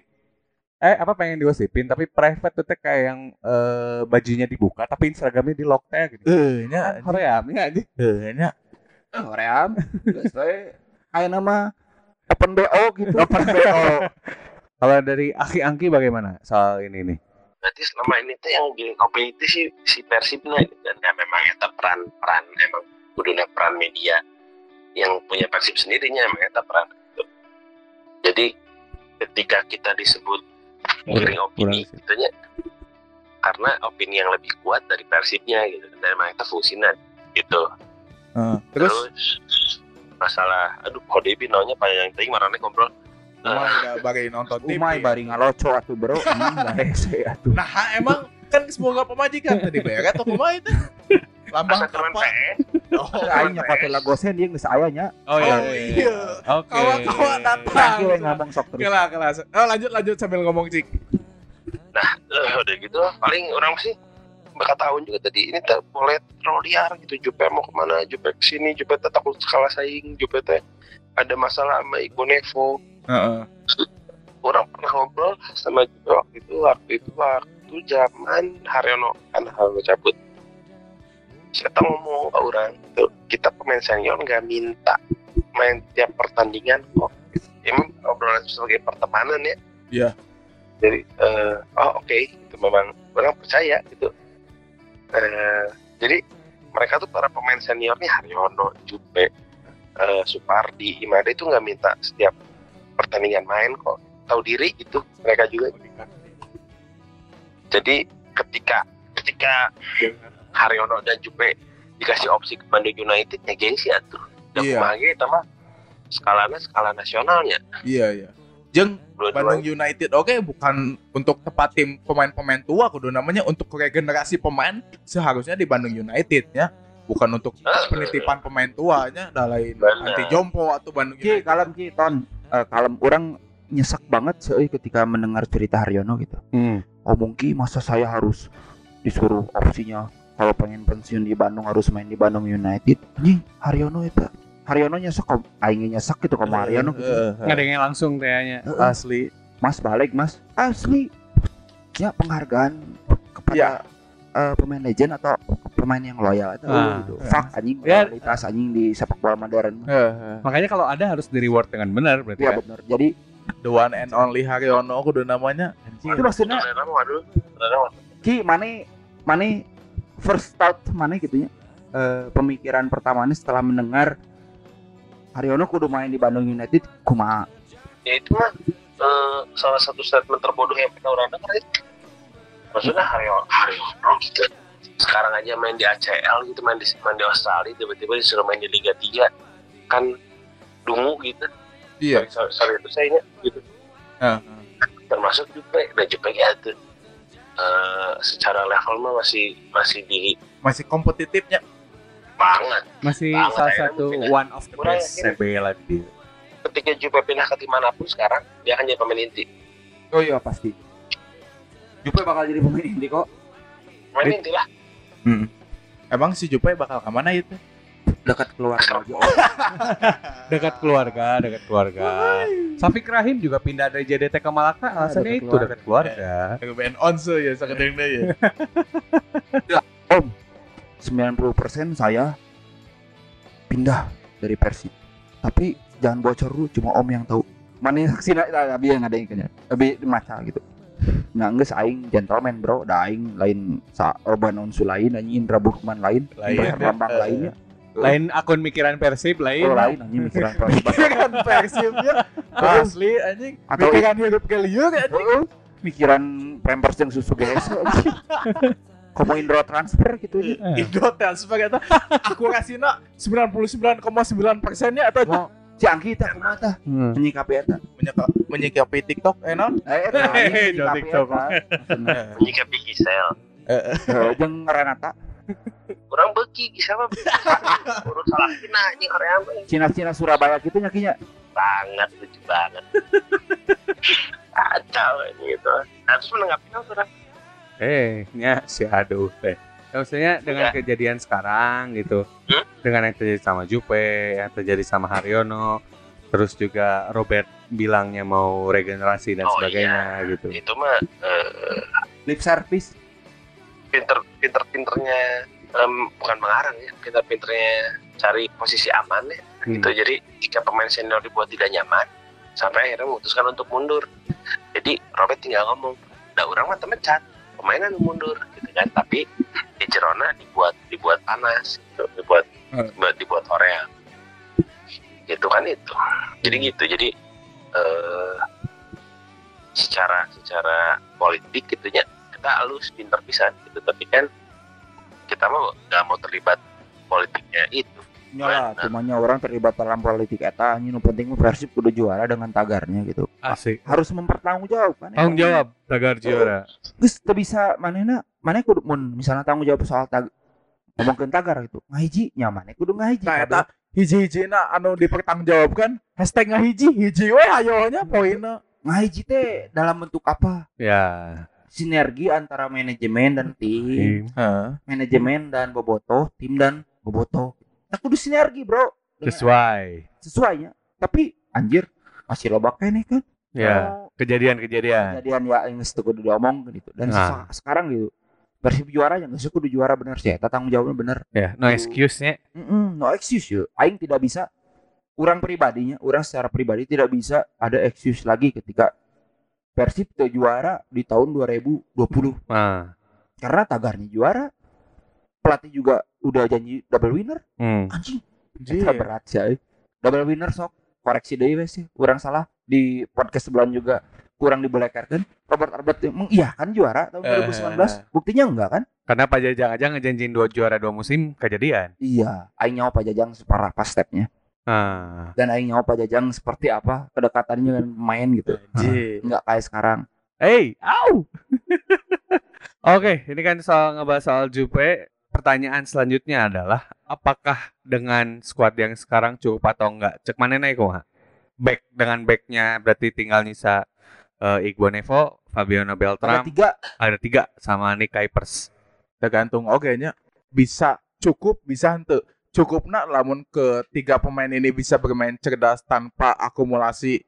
Eh apa pengen digosipin tapi private tuh teh kayak yang eh, bajunya dibuka tapi Instagramnya di lock teh gitu. Eh, nya. Korea nya aja. Eh, nya. Korea geus we aya nama open B O gitu. Open B O. Kalau dari Aki Angki bagaimana soal ini nih? Berarti selama ini tuh yang bikin kopi itu si si Persibnya gitu. Dan ya memang itu peran peran emang kuduna peran media yang punya Persib sendirinya emang itu peran itu. Jadi ketika kita disebut giring opini kurang sih. itunya karena opini yang lebih kuat dari Persibnya gitu dan emang itu fungsinya gitu. Eh, terus Terus masalah aduh Kodebi naunya panjang tadi marane ngobrol. Umay udah bari nonton T V. Umay bari ngaloco atuh bro. Anjing rese atuh. Nah, emang kan semoga pemajikan tadi beres atau kumaha itu? Lambang Masa teman apa? P S. Oh, Aing nyakote lagosen dia geus aya nya. Oh iya. iya. Oke. Kawan-kawan datang. Lagi we ngomong sok terus. Kelas kelas. Oh, lanjut lanjut sambil ngomong Cik. Nah, eh, udah gitu paling orang sih bakal tahun juga tadi ini tak boleh terlalu liar gitu. Jupe mau kemana, Jupe kesini, Jupe teh takut kalah saing, Jupe teh ada masalah sama Igbonevo. Heeh. Orang pernah ngobrol sama Jupe waktu itu waktu itu waktu zaman Haryono kan Haryono cabut. Saya ngomong ke orang tuh kita pemain senior nggak minta main tiap pertandingan kok. Ini obrolan sebagai pertemanan ya. Iya. Jadi eh, oh oke itu memang orang percaya gitu. Eh, jadi mereka tuh para pemain seniornya Haryono, Jupe, eh, Supardi, Imade itu nggak minta setiap pertandingan main kok, tahu diri gitu mereka juga. Jadi ketika ketika Haryono dan Jupe dikasih opsi ke Bandung United ya gengsi atuh. Dan Iya. kumaha ge eta mah skalanya skala nasionalnya. Iya iya. Jeung Dua-duanya. Bandung United oke bukan untuk tepat tim pemain-pemain tua kudu namanya untuk regenerasi pemain seharusnya di Bandung United ya. Bukan untuk Ah, penitipan pemain tuanya dah lain Benar. anti jompo atau Bandung Ki, United. kalem Ki, ton. Eh, kalem orang nyesek banget sih ketika mendengar cerita Haryono gitu. Hmm. Oh mungkin masa saya harus disuruh opsinya kalau pengen pensiun di Bandung harus main di Bandung United. Anjing, Haryono itu. Haryono nyesek kok aing nyesek gitu Eh, sama Haryono gitu. Ngadengnya langsung kayaknya. Heeh. Asli. Mas balik Mas. Asli. Ya penghargaan kepada Iya. eh, pemain legend atau pemain yang loyal itu Ah. gitu. Fuck anjing Ya. kualitas anjing di sepak bola modern. Heeh. Makanya kalau ada harus di reward dengan benar berarti Iya kan. benar. Jadi The one and only Haryono kudu namanya. itu maksudnya Sebenarnya waduh, sebenarnya waduh. Ki mana mana first thought mana gitu ya. Eh, pemikiran pertamanya setelah mendengar Haryono kudu main di Bandung United kumaha. Ya itu mah eh, salah satu statement terbodoh yang pernah orang dengar itu. Maksudnya Haryono, Haryono gitu. Sekarang aja main di A C L gitu, main di main di Australia, tiba-tiba disuruh main di Liga tiga. Kan dungu gitu. Iya. Sorry, sorry itu saya ingat gitu. Heeh. Termasuk Jupe, dan Jupe ya tuh. Eh, secara level mah masih masih di Masih kompetitifnya. banget. Masih Banget, salah akhirnya satu mungkin ya. one of the Kurang best yakin. C B lagi. Ketika Jupe pindah ke tim manapun sekarang, dia akan jadi pemain inti. Oh iya pasti. Jupe bakal jadi pemain inti kok. Pemain inti lah. Hmm. Emang si Jupe bakal kemana itu? Dekat keluarga aja. Dekat keluarga, dekat keluarga. Safik Rahim juga pindah dari J D T ke Malaka, alasannya dekat itu keluarga. dekat keluarga. Ben Onse ya sakadeng deui ya. sembilan puluh persen saya pindah dari Persib. Tapi jangan bocor dulu, cuma Om yang tahu. Mana saksi tapi yang ada yang kena. Lebih maca gitu. Nah, geus aing gentleman, Bro. Da aing lain sa Urban Onsu lain, anjing Indra Burkman lain, Lain. Indra Herlambang lainnya. Lain akun mikiran Persib lain. Oh, lain anjing mikiran Persib. Pikiran Persibnya asli anjing. Atau- Pikiran hidup ke lieur anjing. Heeh. Mikiran Pampers yang susu geus anjing. Komo Indro transfer gitu aja. Eh. Indo transfer eta akurasina sembilan puluh sembilan koma sembilan persen-nya atau Mau si Angki teh kumaha tah? Hmm. Menyikapi eta. menyikapi, menyikapi TikTok eh non? Eh, eta anjing Hehehe, menyikapi TikTok. eta. Maksudnya, Menyikapi Gisel. eh, jeung Renata Kurang beki Gisel mah. Urus salah kina anjing hoream Cina-Cina Surabaya gitu nyakinya. banget, lucu banget. Kacau ini gitu. Nah, terus menanggapinya kurang. Eh, nya si aduh teh. Ya, maksudnya dengan Enggak. kejadian sekarang gitu, Hmm? dengan yang terjadi sama Jupe, yang terjadi sama Haryono, terus juga Robert bilangnya mau regenerasi dan Oh, sebagainya gitu. Itu mah eh, Lip service. pinter pinter pinternya em, bukan mengarang ya, pinter pinternya cari posisi aman ya. Hmm. Gitu. Jadi jika pemain senior dibuat tidak nyaman, sampai akhirnya memutuskan untuk mundur. Jadi Robert tinggal ngomong, "Da urang mah teu mecat, pemainnya nu mundur," gitu kan. Tapi di Jerona dibuat dibuat panas, gitu. dibuat Hmm. dibuat, dibuat Korea. Gitu kan itu. Jadi gitu. Jadi eh secara secara politik gitu ya, kita halus pinter pisan gitu. Tapi kan kita mau nggak mau terlibat politiknya itu. Nyola, cumanya orang terlibat dalam politik eta anjing nu penting mah Persib kudu juara dengan tagarnya gitu. Asik. Harus mempertanggungjawabkan. Tanggung jawab tagar juara. Geus teu bisa manehna, maneh kudu mun misalnya tanggung jawab soal tag ngomongkeun tagar gitu. Ngahiji nya maneh kudu ngahiji. Nah eta hiji-hijina anu dipertanggungjawabkan hashtag ngahiji hiji we hayonya poinna. Ngahiji teh dalam bentuk apa? Ya. Sinergi antara manajemen dan tim, Tim. Heeh. manajemen dan bobotoh, tim dan bobotoh. Nah, kudu sinergi, Bro. Dengan- Sesuai. sesuainya. Tapi anjir masih loba keneh kan. Ya. Oh, Kejadian-kejadian. kejadian ya yang geus teu kudu diomong gitu. Dan Nah. sesa- sekarang gitu. Persib juara yang geus kudu juara bener sih. Eta tanggung jawabnya bener. Ya, no excuse-nya. Mm-mm, no excuse ya. Aing tidak bisa orang pribadinya, orang secara pribadi tidak bisa ada excuse lagi ketika Persib teu juara di tahun dua ribu dua puluh Ah. karena tagarnya juara. Pelatih juga udah janji double winner. Hmm. Anjing. Anjing. Eta berat sih. euy. Double winner sok. Koreksi deui we sih. Urang salah di podcast sebelum juga kurang dibelekarkan. Robert Albert mengiyakan juara tahun dua ribu sembilan belas. Buktinya enggak kan? Karena Pak Jajang aja ngejanjiin dua juara dua musim kejadian. Iya, aing nyawa Pak Jajang separah pas stepnya. Ah. Dan aing nyawa Pak Jajang seperti apa kedekatannya dengan pemain gitu. Anjing. Enggak kayak sekarang. Hey, au. Oke, ini kan soal ngebahas soal Jupe. Pertanyaan selanjutnya adalah apakah dengan skuad yang sekarang cukup atau enggak? Cek mana naik kok? Back dengan backnya berarti tinggal nyisa uh, Igbo Nevo, Fabiano Ada Beltram, tiga. ada tiga sama Nick Kuipers. Tergantung oke nya bisa cukup bisa henteu. Cukupna lamun ketiga pemain ini bisa bermain cerdas tanpa akumulasi.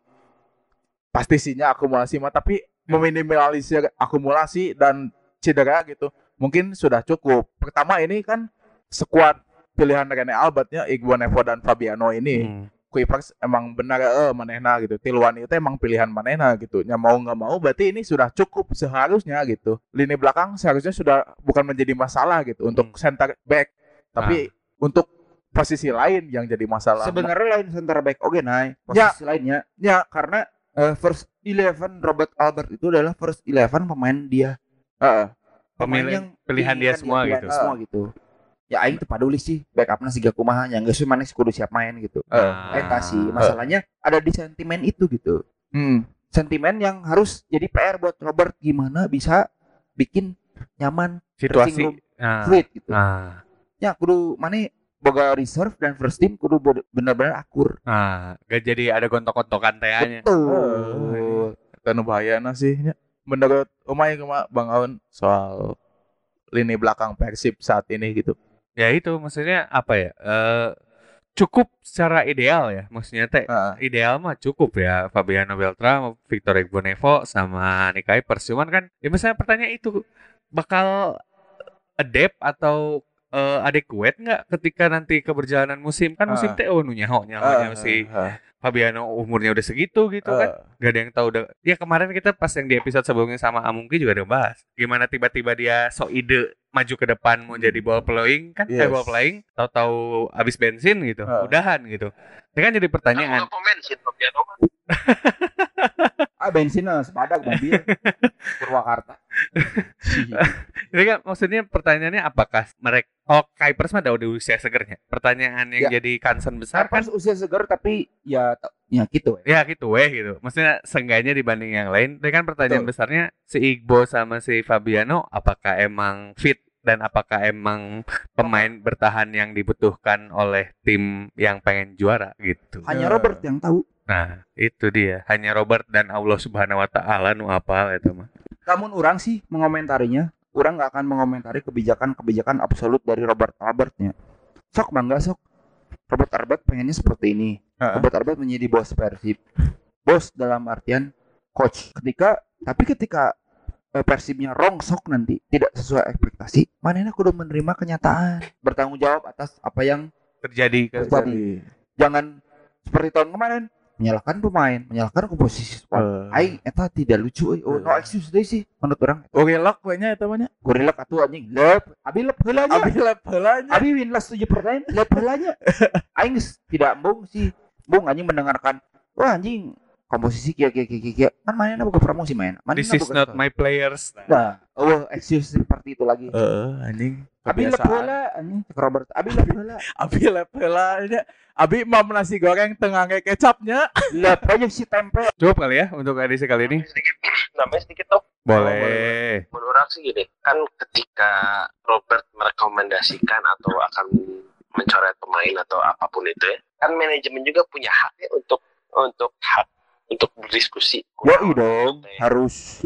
Pasti sinya akumulasi mah tapi meminimalisir akumulasi dan cedera gitu. Mungkin sudah cukup. Pertama ini kan skuad pilihan Rene Albertnya Igbo Nevo dan Fabiano ini. Hmm. Kuipers emang benar eh manehna gitu. Tiluan itu emang pilihan manehna gitu. Ya mau nggak mau berarti ini sudah cukup seharusnya gitu. Lini belakang seharusnya sudah bukan menjadi masalah gitu untuk center back. Tapi untuk posisi lain yang jadi masalah. Sebenarnya lain center back oke naik. Ya. Posisi lainnya Ya, karena eh, first eleven Robert Albert itu adalah first eleven pemain dia. heeh. Pemilih- pilihan dia diinginkan semua pilihan gitu. semua gitu. Ya aing teu paduli sih backupna siga kumaha nya geus we maneh kudu siap main gitu. Ah. Eta sih masalahnya ada di sentimen itu gitu. Hmm. Sentimen yang harus jadi P R buat Robert gimana bisa bikin nyaman dressing Situasi. room Ah. fluid gitu. Ah. Ya kudu maneh boga reserve dan first team kudu be- bener-bener akur. Ah, gak jadi ada gontok-gontokan tehnya. Betul. Eta nu bahayana sih nya. Menurut Umay kema Bang Aun soal lini belakang Persib saat ini gitu. Ya itu maksudnya apa ya? Eh cukup secara ideal ya. Maksudnya teh Heeh. ideal mah cukup ya Fabiano Beltram, Victor Igbo Nevo sama Nick Kuipers. Cuman kan ya misalnya pertanyaan itu bakal adapt atau eh, adequate nggak ketika nanti keberjalanan musim kan musim Ah. teh oh nu nyaho nyaho Ah, nyaho si ah, Fabiano umurnya udah segitu gitu ah. kan. Gak ada yang tahu udah. Ya kemarin kita pas yang di episode sebelumnya sama Amungki juga udah bahas gimana tiba-tiba dia so ide maju ke depan mau jadi ball playing kan kayak Yes. ball playing tahu-tahu habis bensin gitu Ah. udahan gitu. Ini kan jadi pertanyaan. Aku komen sih Fabiano mah. Ah bensinnya sepadak mobil Purwakarta. Jadi kan maksudnya pertanyaannya apakah mereka oh Kuipers mah udah di usia segernya. Pertanyaan yang Ya. jadi concern besar kan Pas usia segar tapi ya t- ya gitu. ya gitu weh gitu. Maksudnya seenggaknya dibanding yang lain. Tapi kan pertanyaan Betul. besarnya si Igbo sama si Fabiano apakah emang fit dan apakah emang pemain bertahan yang dibutuhkan oleh tim yang pengen juara gitu. Hanya Ya. Robert yang tahu. Nah, itu dia. Hanya Robert dan Allah Subhanahu wa taala nu apa itu mah. Namun orang sih mengomentarinya, orang nggak akan mengomentari kebijakan-kebijakan absolut dari Robert Albertnya. Sok bangga sok. Robert Albert pengennya seperti ini. Heeh. Robert Albert menjadi bos Persib. Bos dalam artian coach. Ketika tapi ketika eh, Persibnya rongsok nanti tidak sesuai ekspektasi, manehna kudu menerima kenyataan, bertanggung jawab atas apa yang Terjadi ke terjadi. Jangan seperti tahun kemarin menyalahkan pemain, menyalahkan komposisi squad. Eh. Aing eta tidak lucu euy. Oh, no excuse deui sih menurut orang. Oke lok we nya eta mah nya. Gorilak atuh anjing. Lep, abi lep heula nya. Abi lep heula nya. Abi win last tujuh pertandingan, lep heula nya. Aing geus tidak embung sih. Bung anjing mendengarkan, wah anjing komposisi kia kia kia kia, kia. Kan mainnya boga promosi main. Mainnya This is boga not skor. my players. Nah, oh excuse seperti itu lagi. Heeh, anjing. Abi lep Kebiasaan. heula anjing. Cek Robert, abi lep heula. Abi lep heula nya. Abi mam nasi goreng tengah nge kecapnya. Lep aja si tempe. Cukup kali ya untuk edisi kali ini. Sedikit, namanya sedikit dong. Boleh. Menurut aku sih gini, kan ketika Robert merekomendasikan atau akan mencoret pemain atau apapun itu ya, kan manajemen juga punya hak ya untuk untuk hak untuk berdiskusi. Yoi dong, harus.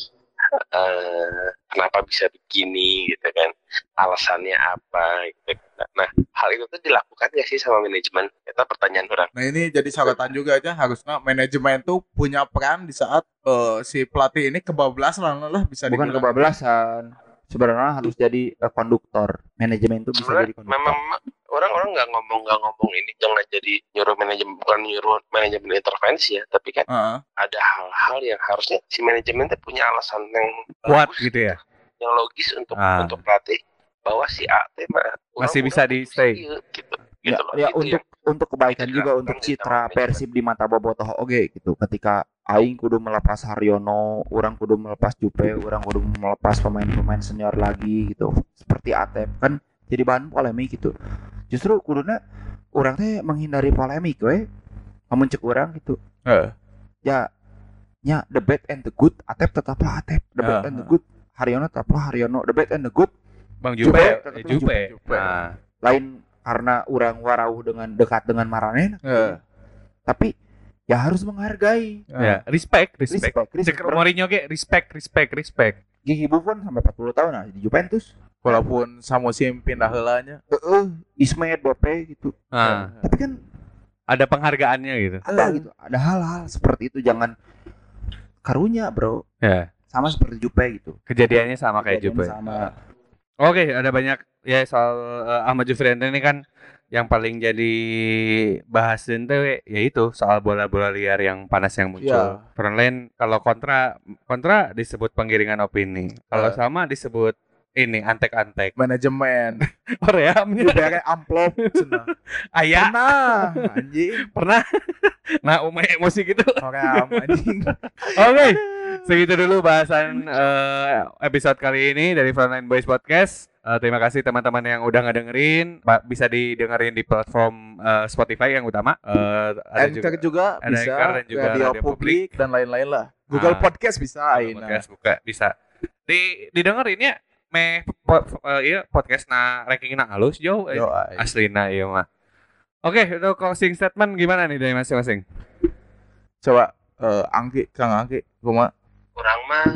Eh, kenapa bisa begini gitu kan, alasannya apa gitu. Nah hal itu tuh dilakukan gak sih sama manajemen, itu pertanyaan orang. Nah ini jadi sorotan juga aja harusnya manajemen tuh punya peran di saat eh, si pelatih ini kebablasan lah bisa Bukan kebablasan. Sebenarnya harus jadi eh, konduktor. Manajemen itu bisa jadi Sebenarnya konduktor. memang orang-orang nggak ngomong nggak ngomong ini jangan jadi nyuruh manajemen, bukan nyuruh manajemen intervensi ya, tapi kan Heeh. ada hal-hal yang harusnya si manajemen teh punya alasan yang Kuat bagus, gitu ya. yang logis untuk Ah. untuk pelatih bahwa si A teh mah Masih orang bisa udah di bagus stay. ieu, gitu. Ya, Gitu loh. ya Itu untuk yang untuk kebaikan itu juga dilakukan untuk di citra tahun manajemen. Persib di mata bobotoh oge gitu. Ketika aing kudu melepas Haryono, orang kudu melepas Jupe, orang kudu melepas pemain-pemain senior lagi gitu. Seperti Atep kan jadi bahan polemik gitu. Justru kuduna orang teh menghindari polemik we. Namun cek orang gitu. Heeh. Ya nya the bad and the good Atep tetaplah Atep. The bad Ah, and the ah. good Haryono tetaplah Haryono. The bad and the good Bang Jupe, Jupe, eh, tetap Jupe. Jupe. Nah, lain karena orang warauh dengan dekat dengan Maraneh. Heeh. Tapi ya harus menghargai. ya, respect, respect. Respect, respect, Cek bro. Mourinho ge respect, respect, respect. Gigi Buffon sampai empat puluh tahun nah, di Juventus. Walaupun samusim pindah heulanya. Heeh, Ismet, Bope gitu. Nah, Tapi kan ada penghargaannya gitu. ada gitu, ada hal-hal seperti itu jangan karunya, Bro. Ya, Sama seperti Jupe gitu. kejadiannya sama kayak Kejadian Jupe. Sama. Oke, ada banyak ya soal uh, Ahmad Jufrianto ini kan yang paling jadi bahasan tuh ya itu soal bola-bola liar yang panas yang muncul. Ya. Front line kalau kontra kontra disebut penggiringan opini. Kalau Eh. sama disebut ini antek-antek. Manajemen. Koreamnya Dibere amplop cenah. ayah Pernah anjing. pernah. Nah, umai emosi gitu. Koream anjing. Oke, segitu dulu bahasan eh, episode kali ini dari Frontline Boys Podcast. Eh, terima kasih teman-teman yang udah ngedengerin. Ba- Bisa didengerin di platform eh, Spotify yang utama. Eh, ada Anchor juga, ada bisa, Anchor dan juga radio, radio publik dan lain-lain lah. Google Ah. Podcast bisa, Google ayeuna. Podcast buka bisa. Di didengerin ya. Meh po- eh, iya podcast na ranking na halus jauh eh. Yo, ay. Aslina iya mah. Oke, itu closing statement gimana nih dari masing-masing? Coba eh, Angki, Kang Angki, kumaha? Orang mah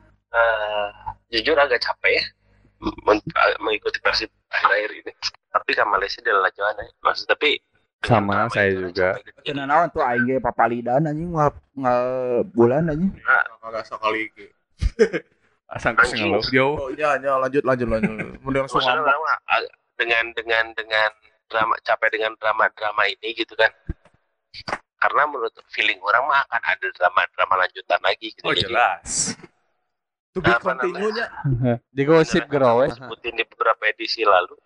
eh, jujur agak capek ya men- mengikuti Persib akhir-akhir ini. Tapi kan Malaysia adalah lajuan ya. Maksud tapi Sama, drama saya itu juga. capek gitu. Jadi, Cenah naon tuh aing ge papalidan anjing ngal ngal bulan anjing. Kagak sekali iki. Asang Anjing. keseng lo jauh. Oh iya, iya, lanjut lanjut lanjut. Mending langsung maksudnya ngambek. orang mah ag- dengan dengan dengan drama capek dengan drama-drama ini gitu kan. Karena menurut feeling orang mah akan ada drama-drama lanjutan lagi gitu. Oh Jadi, jelas. To be Apa continue-nya. Digosip beneran gerowe. sebutin di beberapa edisi lalu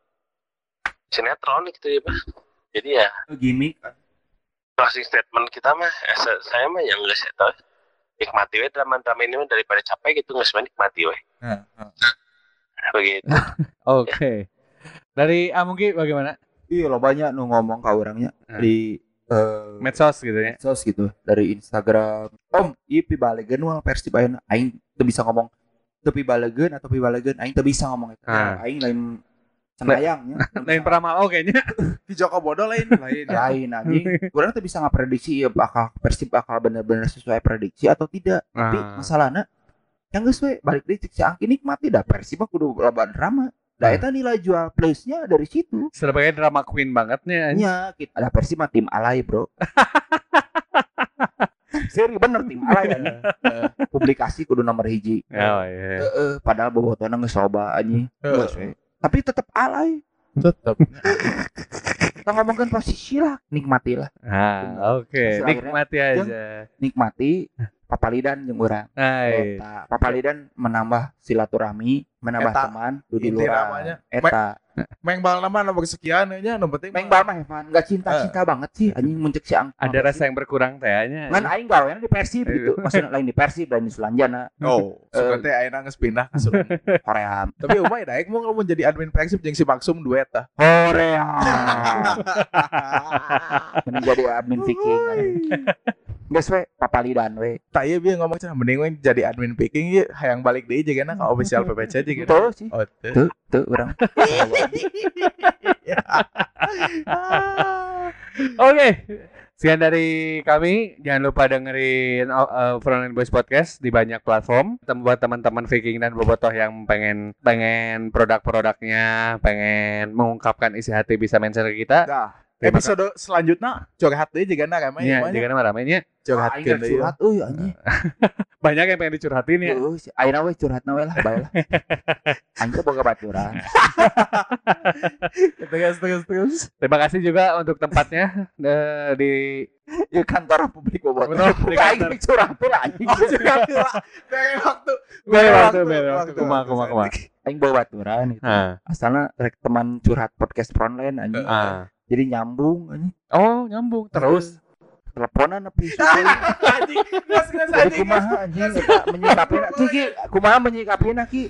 sinetron gitu ya, Pak. Jadi ya Gimik. closing statement kita mah eh, se- saya mah yang nggak saya tahu nikmati we drama-drama ini mah daripada capek gitu nggak sebenarnya nikmati we Nah, nah. begitu. Oke. Dari Amungki bagaimana? Iya lo banyak nu ngomong ka urangnya Nah. di eh, Medsos gitu ya. medsos gitu dari Instagram. Om, ieu pibalegeun wal Persib ayeuna aing teu bisa ngomong teu pibalegeun atau pibalegeun aing teu bisa ngomong eta. Ah. Aing lain cenayang nya. Lain peramal oh kayaknya. Di Joko Bodo lain lain. Lain anjing. Urang teu bisa ngaprediksi ieu bakal Persib bakal bener-bener sesuai prediksi atau tidak. Tapi Ah. masalahna yang geus we balik deui cek si Angki nikmati dah Persib mah kudu loba drama. Da Ah. eta nilai jual plusnya dari situ. Sebagai drama queen banget nih. Nya kita ada Persib mah tim alay, Bro. Seri bener tim alay anjing. Publikasi kudu nomor hiji. Oh iya. Heeh, padahal bobotona geus loba anjing. Geus we. Tapi tetap alay. Tetep. Kita ngomongin posisi lah, nikmatilah. Ah, oke. Hasil Nikmati akhirnya, aja. Nikmati papalidan jeung urang. Hai. Eta papalidan menambah silaturahmi, menambah Eta, teman, dudu inti lurah. namanya. Eta Meng bal nama nomor sekian nya nu penting. Meng bal mah Evan, enggak cinta-cinta banget sih anjing muncul si Ang. Ada rasa yang berkurang tehnya. Ngan aing gaweana di Persib gitu. Maksudnya lain di Persib lain di Sulanjana, Oh, Eh, suka teh ayeuna geus pindah ka Sunda. Korea. Tapi umay daek mau ngomong jadi admin Persib jeung si Maksum duet tah. Korea. Mending jadi admin Viking. Geus we papalidan we. Tak ieu bieu ngomong cenah mending we jadi admin Viking ieu hayang balik deui jeung ka official P P C jeung. Tuh sih. Oh, teu. Tuh, tuh urang. Oke. Sekian dari kami. Jangan lupa dengerin uh, Frontline Boys Podcast di banyak platform. Tem- Buat teman-teman Viking dan bobotoh yang pengen pengen produk-produknya, pengen mengungkapkan isi hati bisa mention ke kita. Dah. Terima Episode selanjutnya curhat deui jeung na ramai Iya, ieu mah nya. jika nama ramainya. Curhatkeun Aing deui. curhat euy anjing. Banyak yang pengen dicurhatin ya. Heeh, ayeuna we curhatna we lah bae lah. Aing teh boga baturan. Terus terus terus. Terima kasih juga untuk tempatnya eh, di Ieu kantor publik bobotoh. Betul, di kantor. Aing curhatin anjing. Bere waktu. Bere waktu, bere waktu. Kumaha, kumaha, kumaha. Aing bawa baturan itu. Ah. Asalna rek teman curhat podcast frontline anjing. Ah. Jadi nyambung anjing. Oh, nyambung terus. Teleponan nepi suwe. Anjing, geus geus Jadi anjing. kumaha anjing eta menyikapina Ki Ki kumaha menyikapina Ki?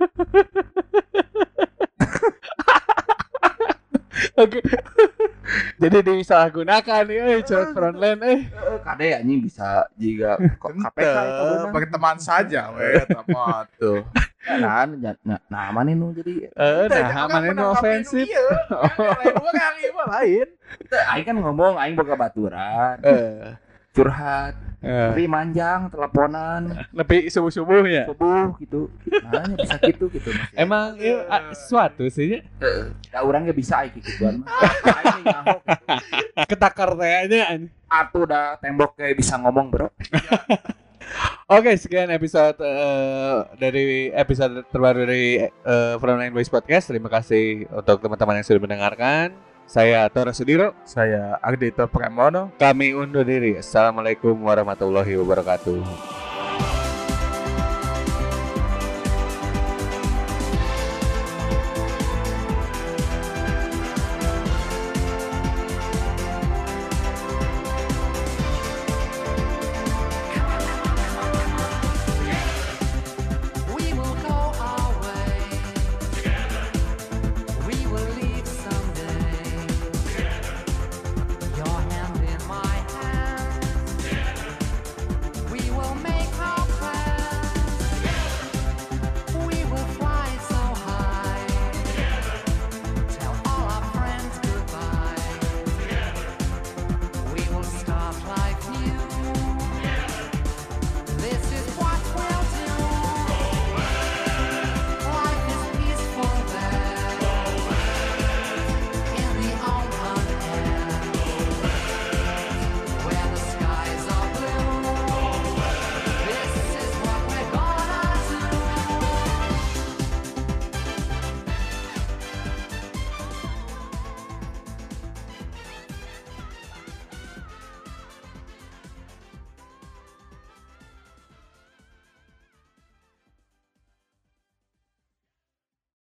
Oke. Jadi disalahgunakan eh curhat frontline eh. Heeh, kade anjing bisa jiga kok K P K eta beunang. Berteman saja we teman tuh. Nah, nah, nah, nah mana nu jadi Eh, nah, mana nu ofensif. Lain orang ieu lain. aing kan ngomong aing boga baturan, Eh, curhat, eh. tapi manjang teleponan, Lebih subuh-subuh ya. subuh gitu. Nah, bisa gitu gitu Mas. Emang itu ah, sesuatu sih. Heeh. Da urang ge bisa aya gituan mah. Aing nyaho Ketakar kayaknya. atuh da tembok kayak bisa ngomong, Bro. Oke, sekian episode eh, dari episode terbaru dari eh, Frontline Boys Podcast. Terima kasih untuk teman-teman yang sudah mendengarkan. Saya Tora Sudiro. Saya Ardito Pramono. Kami undur diri. Assalamualaikum warahmatullahi wabarakatuh.